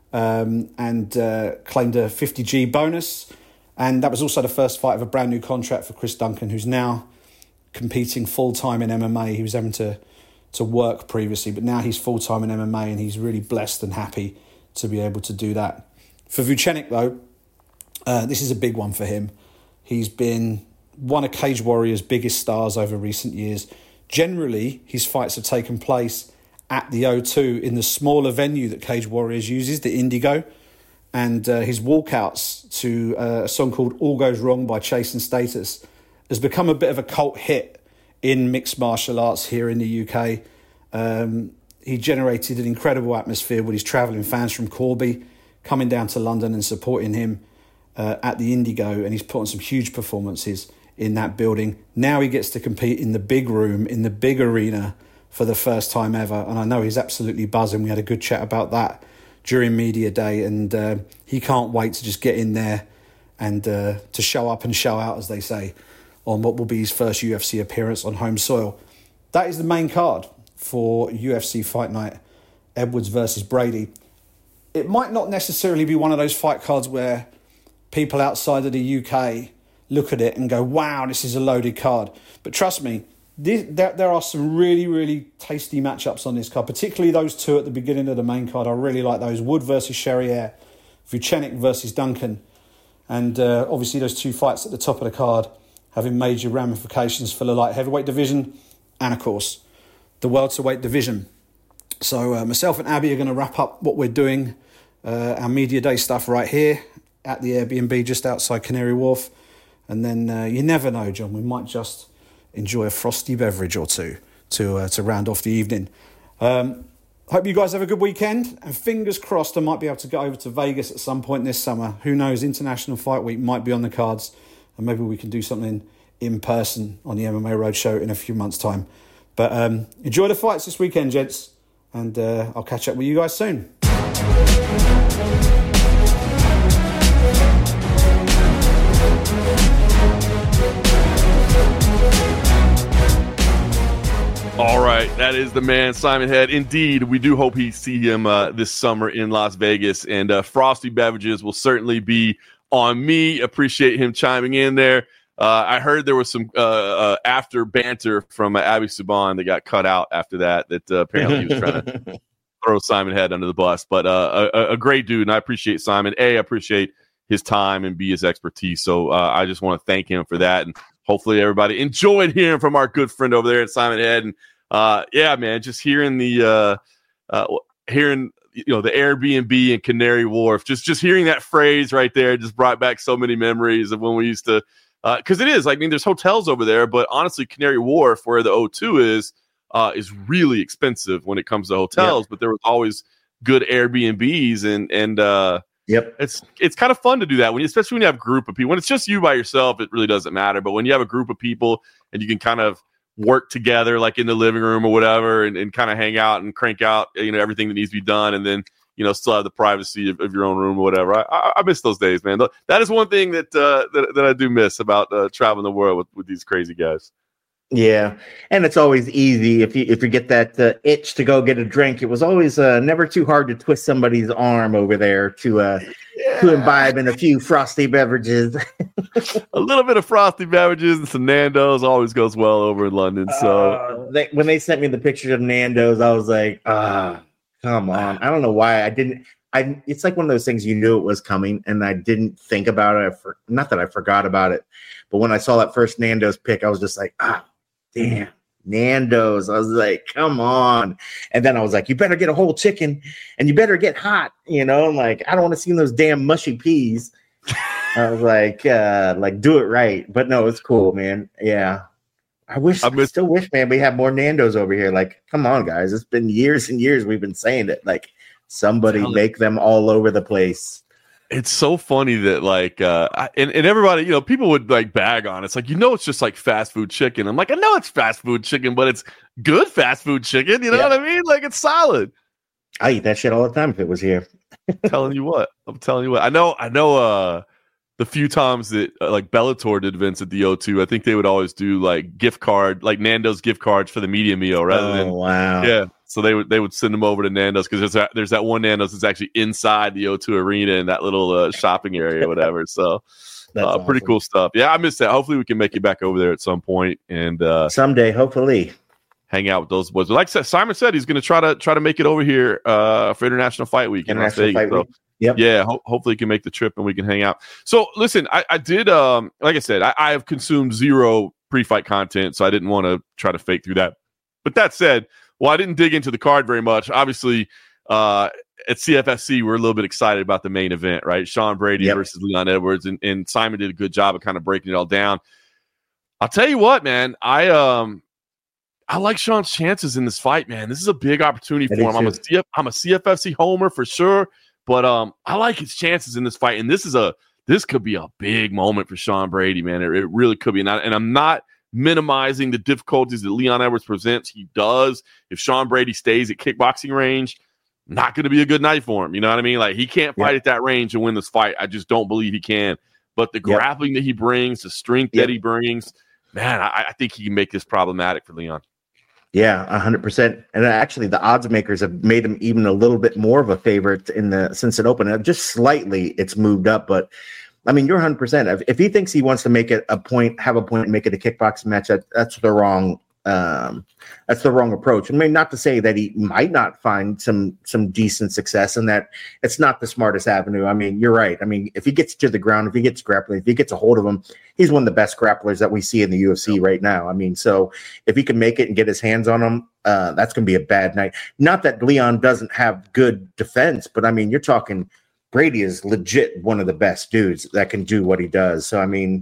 [SPEAKER 4] um, and uh, claimed a fifty G bonus. And that was also the first fight of a brand new contract for Chris Duncan, who's now competing full-time in M M A. He was having to, to work previously, but now he's full-time in M M A, and he's really blessed and happy to be able to do that. For Vucenic, though, uh, this is a big one for him. He's been one of Cage Warrior's biggest stars over recent years. Generally, his fights have taken place at the O two in the smaller venue that Cage Warriors uses, the Indigo. And uh, his walkouts to uh, a song called All Goes Wrong by Chase and Status has become a bit of a cult hit in mixed martial arts here in the U K. Um, he generated an incredible atmosphere with his travelling fans from Corby coming down to London and supporting him uh, at the Indigo, and he's put on some huge performances in that building. Now he gets to compete in the big room, in the big arena for the first time ever, and I know he's absolutely buzzing. We had a good chat about that during media day, and uh, he can't wait to just get in there and uh, to show up and show out, as they say, on what will be his first U F C appearance on home soil. That is the main card for U F C Fight Night, Edwards versus Brady. It might not necessarily be one of those fight cards where people outside of the U K look at it and go, wow, this is a loaded card. But trust me, this, there, there are some really, really tasty matchups on this card, particularly those two at the beginning of the main card. I really like those. Wood versus Cherrier, Vucenic versus Duncan. And uh, obviously those two fights at the top of the card having major ramifications for the light heavyweight division and, of course, the welterweight division. So uh, myself and Abby are going to wrap up what we're doing, uh, our media day stuff right here at the Airbnb just outside Canary Wharf. And then uh, you never know, John, we might just enjoy a frosty beverage or two to uh, to round off the evening. Um, hope you guys have a good weekend, and fingers crossed I might be able to go over to Vegas at some point this summer. Who knows, International Fight Week might be on the cards, and maybe we can do something in person on the M M A Roadshow in a few months' time. But um, enjoy the fights this weekend, gents, and uh, I'll catch up with you guys soon.
[SPEAKER 2] All right, that is the man, Simon Head. Indeed, we do hope he see him uh, this summer in Las Vegas, and uh, frosty beverages will certainly be on me. Appreciate him chiming in there. Uh, I heard there was some uh, uh, after banter from uh, Abby Subban that got cut out after that, that uh, apparently he was trying to throw Simon Head under the bus. But uh, a, a great dude, and I appreciate Simon. A, I appreciate his time and B, his expertise. So uh, I just want to thank him for that, and hopefully everybody enjoyed hearing from our good friend over there at Simon Head. And uh, yeah, man, just hearing the uh, uh, hearing you know the Airbnb in Canary Wharf, just just hearing that phrase right there just brought back so many memories of when we used to. Because uh, it is, like, I mean, there's hotels over there, but honestly, Canary Wharf, where the O two is, uh, is really expensive when it comes to hotels. Yep. But there was always good Airbnbs, and and uh,
[SPEAKER 3] yep,
[SPEAKER 2] it's it's kind of fun to do that when, you, especially when you have a group of people. When it's just you by yourself, it really doesn't matter. But when you have a group of people and you can kind of work together, like in the living room or whatever, and, and kind of hang out and crank out, you know, everything that needs to be done, and then, you know, still have the privacy of, of your own room or whatever. I, I, I miss those days, man. That is one thing that uh, that, that I do miss about uh, traveling the world with, with these crazy guys.
[SPEAKER 3] Yeah, and it's always easy if you if you get that uh, itch to go get a drink. It was always uh, never too hard to twist somebody's arm over there to uh, yeah. to imbibe in a few frosty beverages.
[SPEAKER 2] A little bit of frosty beverages and some Nando's always goes well over in London. So
[SPEAKER 3] uh, they, when they sent me the picture of Nando's, I was like, ah. Come on. I don't know why I didn't. I it's like one of those things you knew it was coming, and I didn't think about it. I for, not that I forgot about it, but when I saw that first Nando's pick, I was just like, ah, damn, Nando's. I was like, come on. And then I was like, you better get a whole chicken, and you better get hot, you know. I'm like, I don't want to see those damn mushy peas. I was like, uh, like do it right. But no, it's cool, man. Yeah. I wish I, miss- I still wish, man, we have more Nando's over here. Like, come on, guys. It's been years and years we've been saying it. Like, somebody make them all over the place.
[SPEAKER 2] It's so funny that like uh and, and everybody, you know, people would like bag on it. It's like, you know, it's just like fast food chicken. I'm like, I know it's fast food chicken, but it's good fast food chicken. You know yeah. what I mean? Like, it's solid.
[SPEAKER 3] I eat that shit all the time if it was here.
[SPEAKER 2] I'm telling you what. I'm telling you what. I know I know uh the few times that uh, like Bellator did events at the O two, I think they would always do like gift card, like Nando's gift cards for the media meal rather
[SPEAKER 3] oh,
[SPEAKER 2] than
[SPEAKER 3] wow.
[SPEAKER 2] Yeah. So they would they would send them over to Nando's because there's that, there's that one Nando's that's actually inside the O two arena in that little uh, shopping area or whatever. So uh, awesome. Pretty cool stuff. Yeah, I missed that. Hopefully we can make it back over there at some point and uh,
[SPEAKER 3] someday, hopefully,
[SPEAKER 2] hang out with those boys. But like I said, Simon said he's going to try to try to make it over here uh, for International Fight Week.
[SPEAKER 3] International
[SPEAKER 2] in
[SPEAKER 3] Fight
[SPEAKER 2] so,
[SPEAKER 3] Week. Yep.
[SPEAKER 2] Yeah, ho- hopefully he can make the trip and we can hang out. So listen, I, I did, um, like I said, I, I have consumed zero pre-fight content, so I didn't want to try to fake through that. But that said, well, I didn't dig into the card very much. Obviously, uh, at C F F C, we're a little bit excited about the main event, right? Sean Brady yep. versus Leon Edwards, and, and Simon did a good job of kind of breaking it all down. I'll tell you what, man, I um, I like Sean's chances in this fight, man. This is a big opportunity for him. I'm a, C F, I'm a C F F C homer for sure. But um, I like his chances in this fight, and this is a this could be a big moment for Sean Brady, man. It, it really could be, and, I, and I'm not minimizing the difficulties that Leon Edwards presents. He does. If Sean Brady stays at kickboxing range, not going to be a good night for him. You know what I mean? Like, he can't fight yep. at that range and win this fight. I just don't believe he can. But the yep. grappling that he brings, the strength yep. that he brings, man, I, I think he can make this problematic for Leon.
[SPEAKER 3] Yeah, one hundred percent. And actually, the odds makers have made him even a little bit more of a favorite in the since it opened. Just slightly, it's moved up. But, I mean, you're one hundred percent. If, if he thinks he wants to make it a point, have a point, and make it a kickboxing match, that, that's the wrong um, that's the wrong approach. I mean, not to say that he might not find some some decent success and that it's not the smartest avenue. I mean, you're right. I mean, if he gets to the ground, if he gets grappling, if he gets a hold of him, he's one of the best grapplers that we see in the U F C right now. I mean, so if he can make it and get his hands on him, uh, that's going to be a bad night. Not that Leon doesn't have good defense, but I mean, you're talking Brady is legit one of the best dudes that can do what he does. So, I mean,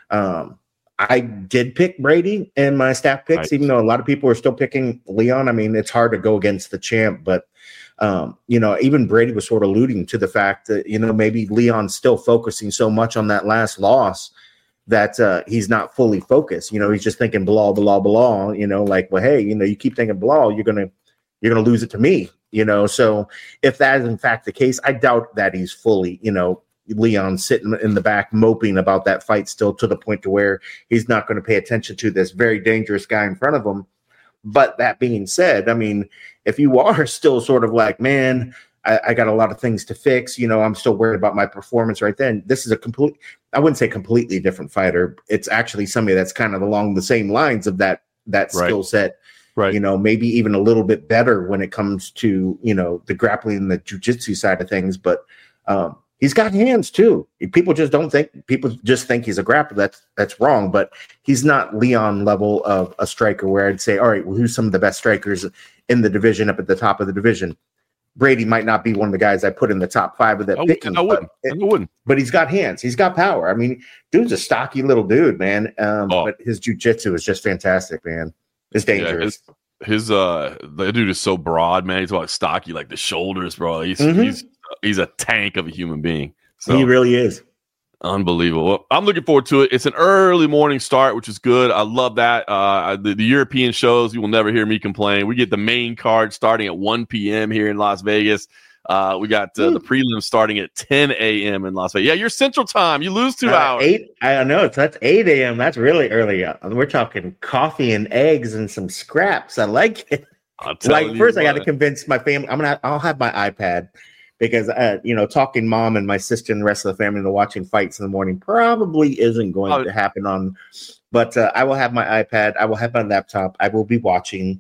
[SPEAKER 3] um, I did pick Brady in my staff picks, right. even though a lot of people are still picking Leon. I mean, it's hard to go against the champ, but, um, you know, even Brady was sort of alluding to the fact that, you know, maybe Leon's still focusing so much on that last loss that uh, he's not fully focused. You know, he's just thinking blah, blah, blah, you know, like, well, hey, you know, you keep thinking blah, you're going to, you're going to lose it to me, you know? So if that is in fact the case, I doubt that he's fully, you know, Leon sitting in the back moping about that fight still to the point to where he's not going to pay attention to this very dangerous guy in front of him. But that being said, I mean, if you are still sort of like, man, I, I got a lot of things to fix, you know, I'm still worried about my performance right then. This is a complete, I wouldn't say completely different fighter. It's actually somebody that's kind of along the same lines of that, that right. skill set. Right. You know, maybe even a little bit better when it comes to, you know, the grappling and the jiu-jitsu side of things. But, um, he's got hands too. People just don't think people just think he's a grappler. That's that's wrong. But he's not Leon level of a striker where I'd say, all right, well, who's some of the best strikers in the division up at the top of the division? Brady might not be one of the guys I put in the top five of that.
[SPEAKER 2] I, picking, I wouldn't. But, I wouldn't.
[SPEAKER 3] But he's got hands. He's got power. I mean, dude's a stocky little dude, man. Um, oh. But his jiu-jitsu is just fantastic, man. It's dangerous.
[SPEAKER 2] Yeah, his, his uh, the dude is so broad, man. He's about stocky, like the shoulders, bro. He's mm-hmm. he's. He's a tank of a human being. So,
[SPEAKER 3] he really is.
[SPEAKER 2] Unbelievable. Well, I'm looking forward to it. It's an early morning start, which is good. I love that. Uh, the, the European shows, you will never hear me complain. We get the main card starting at one p.m. here in Las Vegas. Uh, we got uh, the prelims starting at ten a.m. in Las Vegas. Yeah, you're Central Time. You lose two uh, hours.
[SPEAKER 3] Eight. I know. It's that's eight a.m. That's really early. We're talking coffee and eggs and some scraps. I like it. Like first, I got to convince my family. I'm gonna. I'll have my iPad. Because, uh, you know, talking mom and my sister and the rest of the family into watching fights in the morning probably isn't going oh. to happen on. But uh, I will have my iPad. I will have my laptop. I will be watching.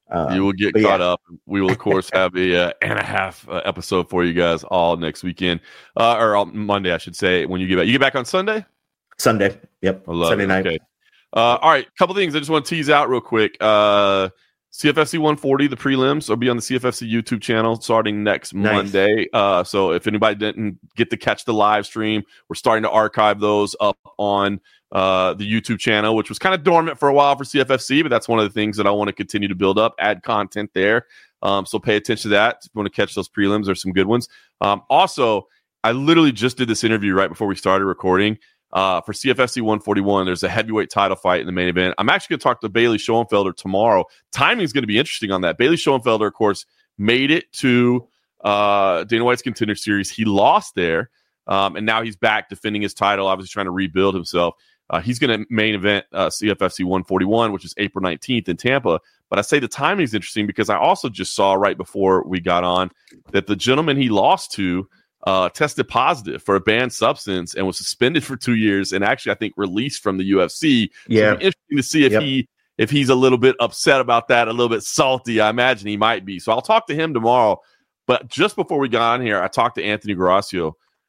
[SPEAKER 3] Um,
[SPEAKER 2] you will get caught yeah. up. We will, of course, have a uh, and a half uh, episode for you guys all next weekend, uh, or all, Monday, I should say. When you get back, you get back on Sunday.
[SPEAKER 3] Sunday, yep.
[SPEAKER 2] I love
[SPEAKER 3] Sunday
[SPEAKER 2] it.
[SPEAKER 3] night.
[SPEAKER 2] Okay. Uh, all right, couple things I just want to tease out real quick. Uh, C F F C one forty, the prelims, will be on the C F F C YouTube channel starting next nice. Monday. Uh, so if anybody didn't get to catch the live stream, we're starting to archive those up on uh, the YouTube channel, which was kind of dormant for a while for C F F C, but that's one of the things that I want to continue to build up, add content there. Um, so pay attention to that. If you want to catch those prelims, there's some good ones. Um, also, I literally just did this interview right before we started recording. Uh, for C F F C one forty-one, there's a heavyweight title fight in the main event. I'm actually going to talk to Bailey Schoenfelder tomorrow. Timing is going to be interesting on that. Bailey Schoenfelder, of course, made it to uh, Dana White's Contender Series. He lost there, um, and now he's back defending his title, obviously trying to rebuild himself. Uh, he's going to main event uh, C F F C one forty-one, which is April nineteenth in Tampa. But I say the timing is interesting because I also just saw right before we got on that the gentleman he lost to Uh, tested positive for a banned substance and was suspended for two years and actually, I think, released from the U F C.
[SPEAKER 3] Yeah.
[SPEAKER 2] So it'll be interesting to see if yep. he if he's a little bit upset about that, a little bit salty. I imagine he might be. So I'll talk to him tomorrow. But just before we got on here, I talked to Anthony Gracio.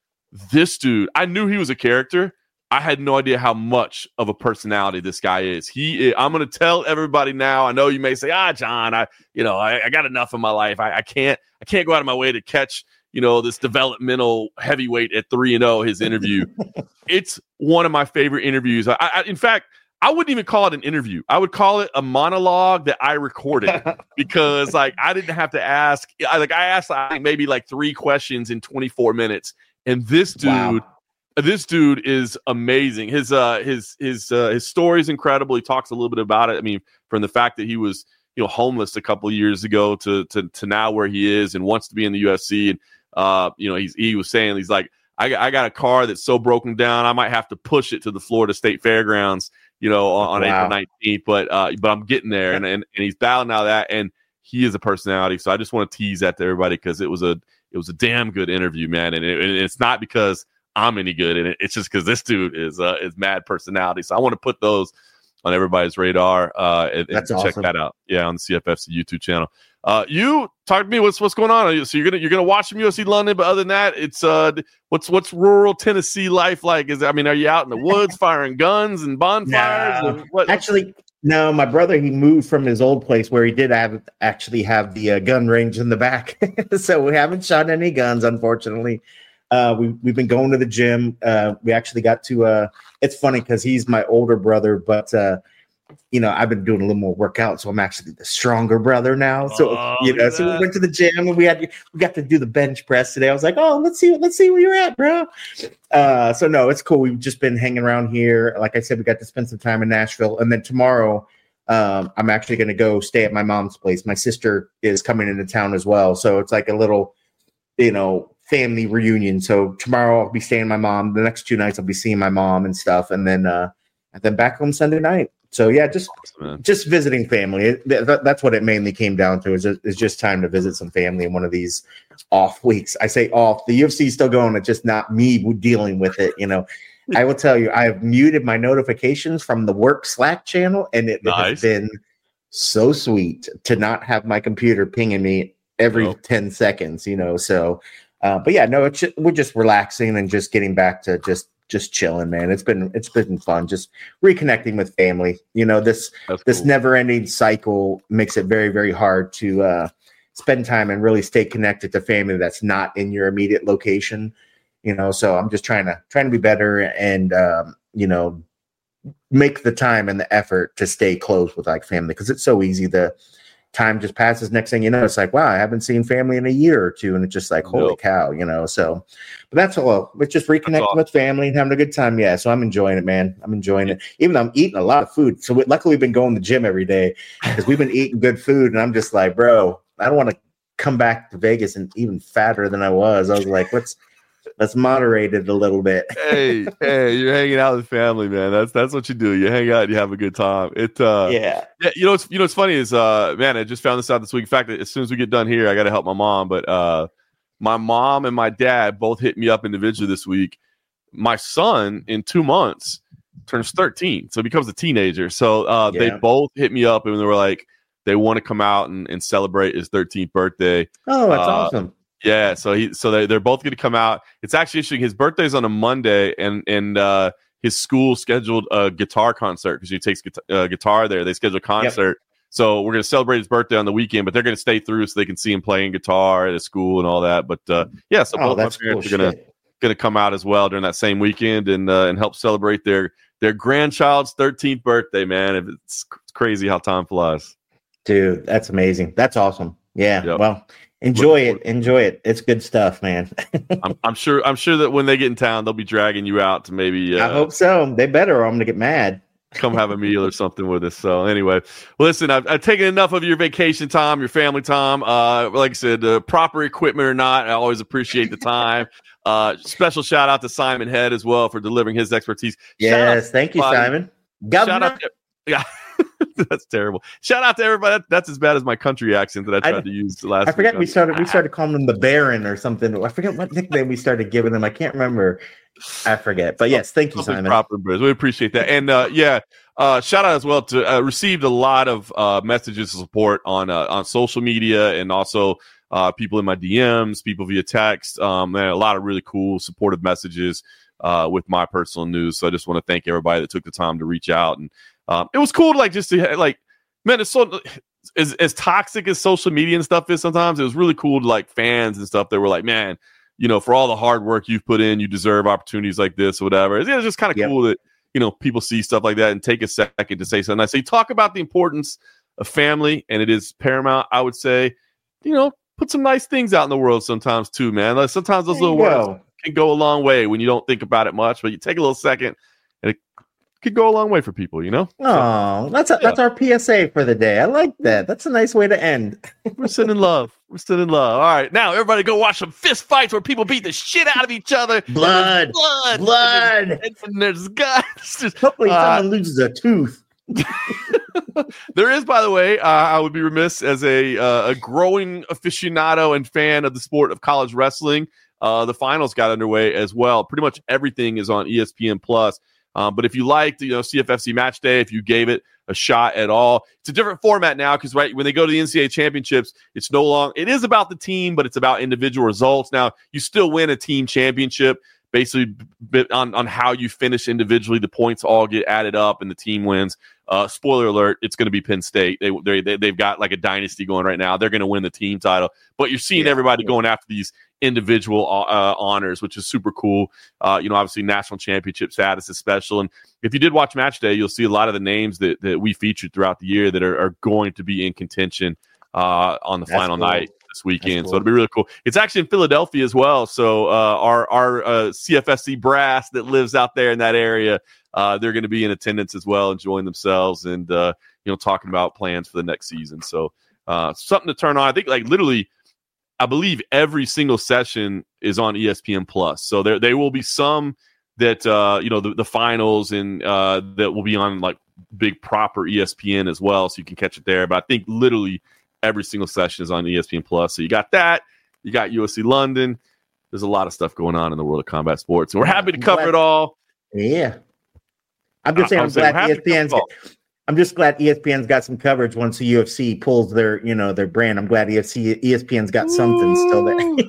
[SPEAKER 2] This dude, I knew he was a character. I had no idea how much of a personality this guy is. He, is, I'm going to tell everybody now. I know you may say, "Ah, John, I, you know, I, I got enough in my life. I, I can't, I can't go out of my way to catch." You know, this developmental heavyweight at three and oh, his interview. It's one of my favorite interviews. I, I, in fact, I wouldn't even call it an interview. I would call it a monologue that I recorded because, like, I didn't have to ask. I, like, I asked, I think, maybe like three questions in twenty-four minutes. And this dude, wow. this dude is amazing. His, uh, his, his, uh, his story is incredible. He talks a little bit about it. I mean, from the fact that he was, you know, homeless a couple of years ago to, to, to now where he is and wants to be in the U F C. And, Uh, you know, he's, he was saying, he's like, I, I got a car that's so broken down, I might have to push it to the Florida State Fairgrounds, you know, on, on wow. April nineteenth, but, uh, but I'm getting there. And, and, and he's battling out of that. And he is a personality. So I just want to tease that to everybody because it was a, it was a damn good interview, man. And, it, and it's not because I'm any good in it. It's just because this dude is, uh, is mad personality. So I want to put those on everybody's radar, uh, and, and check awesome. that out. Yeah. On the C F F C YouTube channel. Uh, you talk to me. What's what's going on? So you're gonna you're gonna watch some U F C London, but other than that, it's uh, what's what's rural Tennessee life like? Is I mean, are you out in the woods firing guns and bonfires?
[SPEAKER 3] No.
[SPEAKER 2] And what?
[SPEAKER 3] Actually, no. My brother, he moved from his old place where he did have actually have the uh, gun range in the back, so we haven't shot any guns, unfortunately. Uh, we we've been going to the gym. Uh, we actually got to. Uh, it's funny because he's my older brother, but. Uh, You know, I've been doing a little more workout, so I'm actually the stronger brother now. So oh, you know, so we went to the gym and we had we got to do the bench press today. I was like, oh, let's see, let's see where you're at, bro. Uh, so no, it's cool. We've just been hanging around here. Like I said, we got to spend some time in Nashville, and then tomorrow, um, I'm actually going to go stay at my mom's place. My sister is coming into town as well, so it's like a little, you know, family reunion. So tomorrow I'll be staying with my mom. The next two nights I'll be seeing my mom and stuff, and then uh, and then back home Sunday night. So yeah, just awesome, just visiting family. It, that, that's what it mainly came down to. Is it's just time to visit some family in one of these off weeks. I say off. The U F C is still going. It's just not me dealing with it. You know, I will tell you, I have muted my notifications from the work Slack channel, and it, nice. it has been so sweet to not have my computer pinging me every nope. ten seconds. You know, so. Uh, but yeah, no, it's just, we're just relaxing and just getting back to just. Just chilling, man. It's been it's been fun. Just reconnecting with family. You know, this That's this cool. never-ending cycle makes it very, very hard to uh, spend time and really stay connected to family that's not in your immediate location. You know, so I'm just trying to trying to be better and um, you know, make the time and the effort to stay close with like family because it's so easy. The time just passes. Next thing you know, it's like, wow, I haven't seen family in a year or two, and it's just like, holy nope. cow, you know. So, but that's all. It's just reconnecting awesome. with family and having a good time. Yeah, so I'm enjoying it, man. I'm enjoying it. Even though I'm eating a lot of food. So we, luckily, we've been going to the gym every day because we've been eating good food, and I'm just like, bro, I don't want to come back to Vegas and even fatter than I was. I was like, let's let's moderate it a little bit.
[SPEAKER 2] hey, hey, you're hanging out with family, man. That's that's what you do. You hang out, and you have a good time. It, uh,
[SPEAKER 3] yeah,
[SPEAKER 2] yeah. You know, what's you know, what's funny is, uh, man, I just found this out this week. In fact, as soon as we get done here, I got to help my mom. But uh, my mom and my dad both hit me up individually this week. My son, in two months, turns thirteen, so he becomes a teenager. So uh, yeah. they both hit me up, and they were like, they want to come out and, and celebrate his thirteenth birthday.
[SPEAKER 3] Oh, that's
[SPEAKER 2] uh,
[SPEAKER 3] awesome.
[SPEAKER 2] Yeah, so he so they they're both going to come out. It's actually interesting. His birthday's on a Monday, and and uh, his school scheduled a guitar concert because he takes guitar, uh, guitar there. They scheduled a concert. Yep. So we're going to celebrate his birthday on the weekend, but they're going to stay through so they can see him playing guitar at his school and all that. But uh, yeah, so
[SPEAKER 3] oh,
[SPEAKER 2] both my parents cool are going to going to come out as well during that same weekend and uh, and help celebrate their their grandchild's thirteenth birthday. Man, it's crazy how time flies.
[SPEAKER 3] Dude, that's amazing. That's awesome. Yeah. Yep. Well, enjoy it. Enjoy it. It's good stuff, man.
[SPEAKER 2] I'm, I'm sure. I'm sure that when they get in town, they'll be dragging you out to maybe. Uh,
[SPEAKER 3] I hope so. They better, or I'm going to get mad.
[SPEAKER 2] Come have a meal or something with us. So anyway, listen, I've, I've taken enough of your vacation time, your family time. Uh, like I said, uh, proper equipment or not, I always appreciate the time. Uh, special shout out to Simon Head as well for delivering his expertise.
[SPEAKER 3] Yes, thank you, Simon.
[SPEAKER 2] Governor. Shout out to, yeah. That's terrible. Shout out to everybody. That, that's as bad as my country accent that I tried I, to use last.
[SPEAKER 3] I forget
[SPEAKER 2] week.
[SPEAKER 3] we started. We started calling him the Baron or something. I forget what nickname we started giving him. I can't remember. I forget. But yes, thank you, Simon.
[SPEAKER 2] Proper, we appreciate that. And uh, yeah, uh, shout out as well to uh, received a lot of uh, messages of support on uh, on social media and also uh, people in my D Ms, people via text. Um, and a lot of really cool supportive messages uh, with my personal news. So I just want to thank everybody that took the time to reach out. And um, it was cool to like just to like, man, it's so as as toxic as social media and stuff is sometimes. It was really cool to like fans and stuff that were like, man, you know, for all the hard work you've put in, you deserve opportunities like this or whatever. It's, it's just kind of yep. cool that, you know, people see stuff like that and take a second to say something. I say, talk about the importance of family, and it is paramount. I would say, you know, put some nice things out in the world sometimes too, man. Like sometimes those little words go. can go a long way when you don't think about it much, but you take a little second and it could go a long way for people, you know?
[SPEAKER 3] Oh, so, that's a, yeah. that's our P S A for the day. I like that. That's a nice way to end.
[SPEAKER 2] We're sending love. We're sending love. All right. Now, everybody go watch some fist fights where people beat the shit out of each other.
[SPEAKER 3] Blood.
[SPEAKER 2] Blood.
[SPEAKER 3] Blood.
[SPEAKER 2] And there's, and there's guys. Just,
[SPEAKER 3] Hopefully uh, someone loses a tooth.
[SPEAKER 2] There is, by the way, uh, I would be remiss as a uh, a growing aficionado and fan of the sport of college wrestling. Uh, the finals got underway as well. Pretty much everything is on E S P N Plus. Um, but if you liked, you know, C F F C Match Day, if you gave it a shot at all, it's a different format now because right when they go to the N C double A championships, it's no longer it is about the team, but it's about individual results. Now you still win a team championship. Basically, on, on how you finish individually, the points all get added up and the team wins. Uh, spoiler alert, it's going to be Penn State. They, they, they, they've got like a dynasty going right now. They're going to win the team title. But you're seeing yeah, everybody yeah. going after these individual uh, honors, which is super cool. Uh, you know, obviously national championship status is special. And if you did watch Match Day, you'll see a lot of the names that, that we featured throughout the year that are, are going to be in contention uh, on the That's final cool. night. This weekend, cool. So it'll be really cool. It's actually in Philadelphia as well. So uh, our our uh, C F F C brass that lives out there in that area, uh, they're going to be in attendance as well, enjoying themselves and uh, you know talking about plans for the next season. So uh, something to turn on. I think like literally, I believe every single session is on E S P N Plus. So there there will be some that uh, you know the, the finals and uh, that will be on like big proper E S P N as well, so you can catch it there. But I think literally every single session is on E S P N Plus. So you got that. You got U S C London. There's a lot of stuff going on in the world of combat sports. And we're happy to cover
[SPEAKER 3] glad,
[SPEAKER 2] it all.
[SPEAKER 3] Yeah. I'm just saying, I'm, I'm
[SPEAKER 2] saying
[SPEAKER 3] glad E S P N's I'm just glad E S P N's got some coverage once the U F C pulls their, you know, their brand. I'm glad E F C, E S P N's got something Ooh. still there.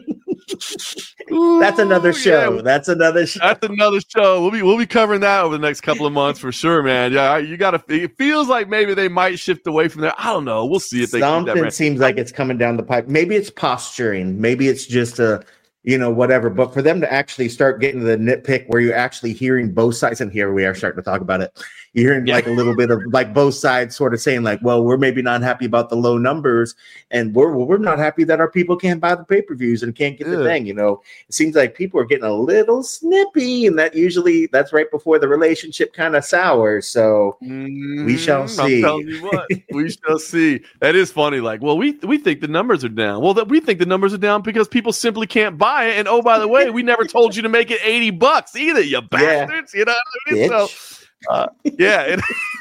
[SPEAKER 2] Ooh,
[SPEAKER 3] that's another show.
[SPEAKER 2] Yeah.
[SPEAKER 3] That's another show.
[SPEAKER 2] That's another show. We'll be we'll be covering that over the next couple of months for sure, man. Yeah, you got to. It feels like maybe they might shift away from there. I don't know. We'll see if they
[SPEAKER 3] something
[SPEAKER 2] keep that
[SPEAKER 3] seems like it's coming down the pipe. Maybe it's posturing. Maybe it's just a. You know, whatever. But for them to actually start getting to the nitpick where you're actually hearing both sides, and here we are starting to talk about it. You're hearing yeah. like a little bit of like both sides sort of saying like, well, we're maybe not happy about the low numbers, and we're well, we're not happy that our people can't buy the pay-per-views and can't get yeah. the thing. You know, it seems like people are getting a little snippy, and that usually that's right before the relationship kind of sours. So mm-hmm. we shall see.
[SPEAKER 2] I'm telling you what, we shall see. That is funny. Like, well, we we think the numbers are down. Well, that we think the numbers are down because people simply can't buy it. And oh, by the way, we never told you to make it eighty bucks either, you bastards. Yeah. You know what I mean? So, uh, yeah. It,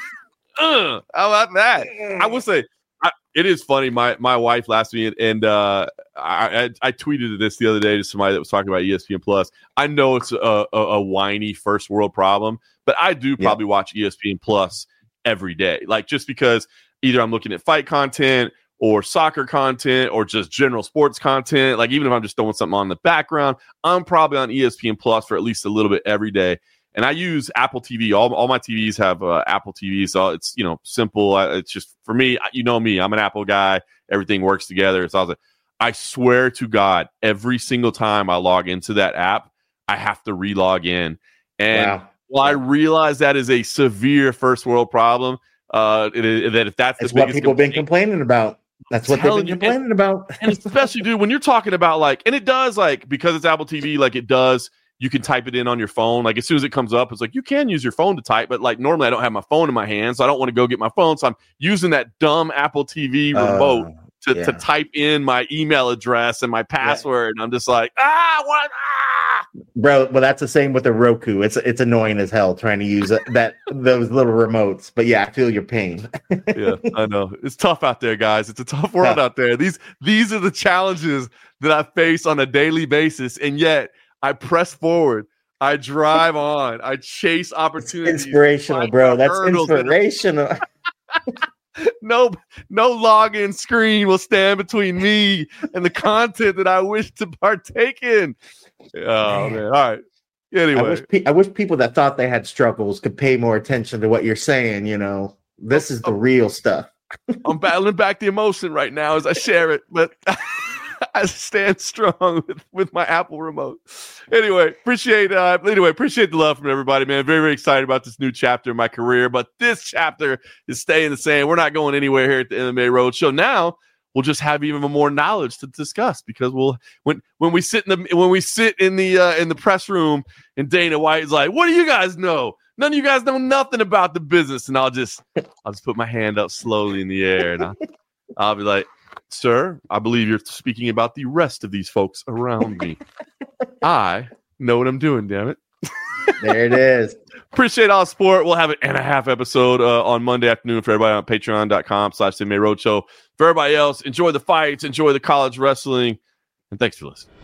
[SPEAKER 2] uh, how about that? I will say, I, it is funny. My my wife last week, and uh, I, I I tweeted this the other day to somebody that was talking about E S P N Plus. I know it's a, a, a whiny first world problem, but I do probably yeah. watch E S P N Plus every day, like just because. either I'm looking at fight content or soccer content or just general sports content. Like even if I'm just throwing something on in the background, I'm probably on E S P N Plus for at least a little bit every day. And I use Apple T V. All, all my T Vs have uh, Apple T V. So it's, you know, simple. It's just, for me, you know me, I'm an Apple guy. Everything works together. So I was like, I swear to God, every single time I log into that app, I have to re-log in. And
[SPEAKER 3] Wow.
[SPEAKER 2] while I realize that is a severe first world problem, uh, it, it, that if that's
[SPEAKER 3] It's
[SPEAKER 2] the
[SPEAKER 3] what
[SPEAKER 2] biggest
[SPEAKER 3] people have been
[SPEAKER 2] complaint-
[SPEAKER 3] complaining about. That's what they've
[SPEAKER 2] telling
[SPEAKER 3] been
[SPEAKER 2] you,
[SPEAKER 3] complaining
[SPEAKER 2] and,
[SPEAKER 3] about.
[SPEAKER 2] and especially, dude, when you're talking about like, and it does like, because it's Apple T V, like it does, you can type it in on your phone. Like as soon as it comes up, it's like, you can use your phone to type, but like normally I don't have my phone in my hand. So I don't want to go get my phone. So I'm using that dumb Apple T V remote
[SPEAKER 3] Uh,
[SPEAKER 2] to,
[SPEAKER 3] yeah.
[SPEAKER 2] to type in my email address and my password. And I'm just like, ah, what? Ah!
[SPEAKER 3] Bro, well, that's the same with the Roku. It's it's annoying as hell trying to use that those little remotes. But yeah, I feel your pain.
[SPEAKER 2] Yeah, I know. It's tough out there, guys. It's a tough world
[SPEAKER 3] Yeah.
[SPEAKER 2] out there. These these are the challenges that I face on a daily basis. And yet I press forward. I drive on. I chase opportunities.
[SPEAKER 3] Inspirational,
[SPEAKER 2] Find
[SPEAKER 3] bro.
[SPEAKER 2] the
[SPEAKER 3] That's
[SPEAKER 2] hurdles that are-
[SPEAKER 3] inspirational.
[SPEAKER 2] No, no login screen will stand between me and the content that I wish to partake in. Oh, man. All right.
[SPEAKER 3] I
[SPEAKER 2] Anyway,
[SPEAKER 3] wish pe- I wish people that thought they had struggles could pay more attention to what you're saying. You know, this is the real stuff.
[SPEAKER 2] I'm battling back the emotion right now as I share it, but I stand strong with, with my Apple remote. Anyway, appreciate uh, anyway, appreciate the love from everybody, man. Very, very excited about this new chapter in my career, but this chapter is staying the same. We're not going anywhere here at the M M A Roadshow. Now we'll just have even more knowledge to discuss because we'll when when we sit in the when we sit in the uh, in the press room and Dana White is like, "What do you guys know? None of you guys know nothing about the business," and I'll just I'll just put my hand up slowly in the air and I'll, I'll be like, "Sir, I believe you're speaking about the rest of these folks around me. I know what I'm doing, damn it."
[SPEAKER 3] There it is.
[SPEAKER 2] Appreciate all the support. We'll have an and a half episode uh, on Monday afternoon for everybody on patreon.com slash M M A Roadshow. For everybody else, enjoy the fights, enjoy the college wrestling, and thanks for listening.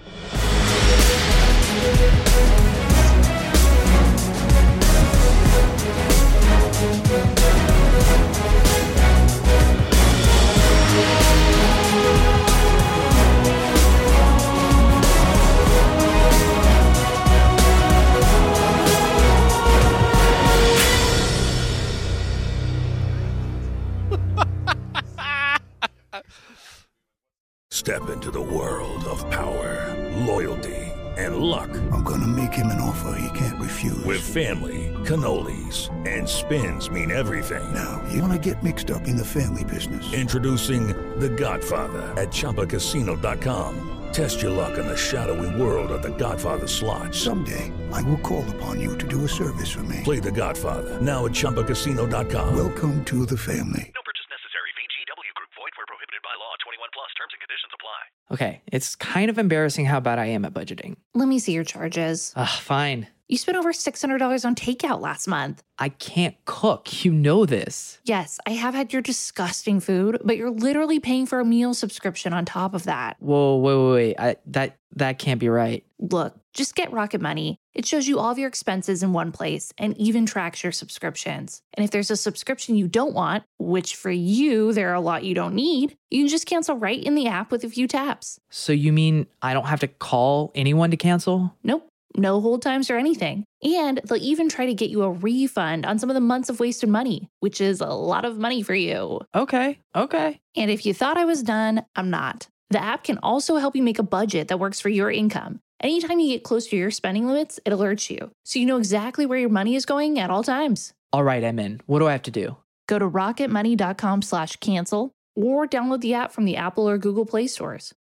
[SPEAKER 5] Step into the world of power, loyalty, and luck.
[SPEAKER 6] I'm gonna make him an offer he can't refuse.
[SPEAKER 5] With family, cannolis, and spins mean everything.
[SPEAKER 6] Now, you wanna get mixed up in the family business.
[SPEAKER 5] Introducing The Godfather at Chumba Casino dot com. Test your luck in the shadowy world of The Godfather slot.
[SPEAKER 6] Someday, I will call upon you to do a service for me.
[SPEAKER 5] Play The Godfather now at Chumba Casino dot com.
[SPEAKER 6] Welcome to the family.
[SPEAKER 7] No purchase necessary. V G W Group. Void where prohibited by law. twenty-one plus. Terms and conditions apply.
[SPEAKER 8] Okay, it's kind of embarrassing how bad I am at budgeting.
[SPEAKER 1] Let me see your charges.
[SPEAKER 8] Ugh, fine.
[SPEAKER 1] You spent over six hundred dollars on takeout last month.
[SPEAKER 8] I can't cook. You know this.
[SPEAKER 1] Yes, I have had your disgusting food, but you're literally paying for a meal subscription on top of that.
[SPEAKER 8] Whoa, wait, wait, wait. I, that that can't be right.
[SPEAKER 1] Look, just get Rocket Money. It shows you all of your expenses in one place and even tracks your subscriptions. And if there's a subscription you don't want, which for you, there are a lot you don't need, you can just cancel right in the app with a few taps.
[SPEAKER 8] So you mean I don't have to call anyone to cancel?
[SPEAKER 1] Nope, no hold times or anything. And they'll even try to get you a refund on some of the months of wasted money, which is a lot of money for you.
[SPEAKER 8] Okay, okay.
[SPEAKER 1] And if you thought I was done, I'm not. The app can also help you make a budget that works for your income. Anytime you get close to your spending limits, it alerts you, so you know exactly where your money is going at all times.
[SPEAKER 8] All right, I'm in. What do I have to do?
[SPEAKER 1] Go to rocketmoney.com slash cancel or download the app from the Apple or Google Play stores.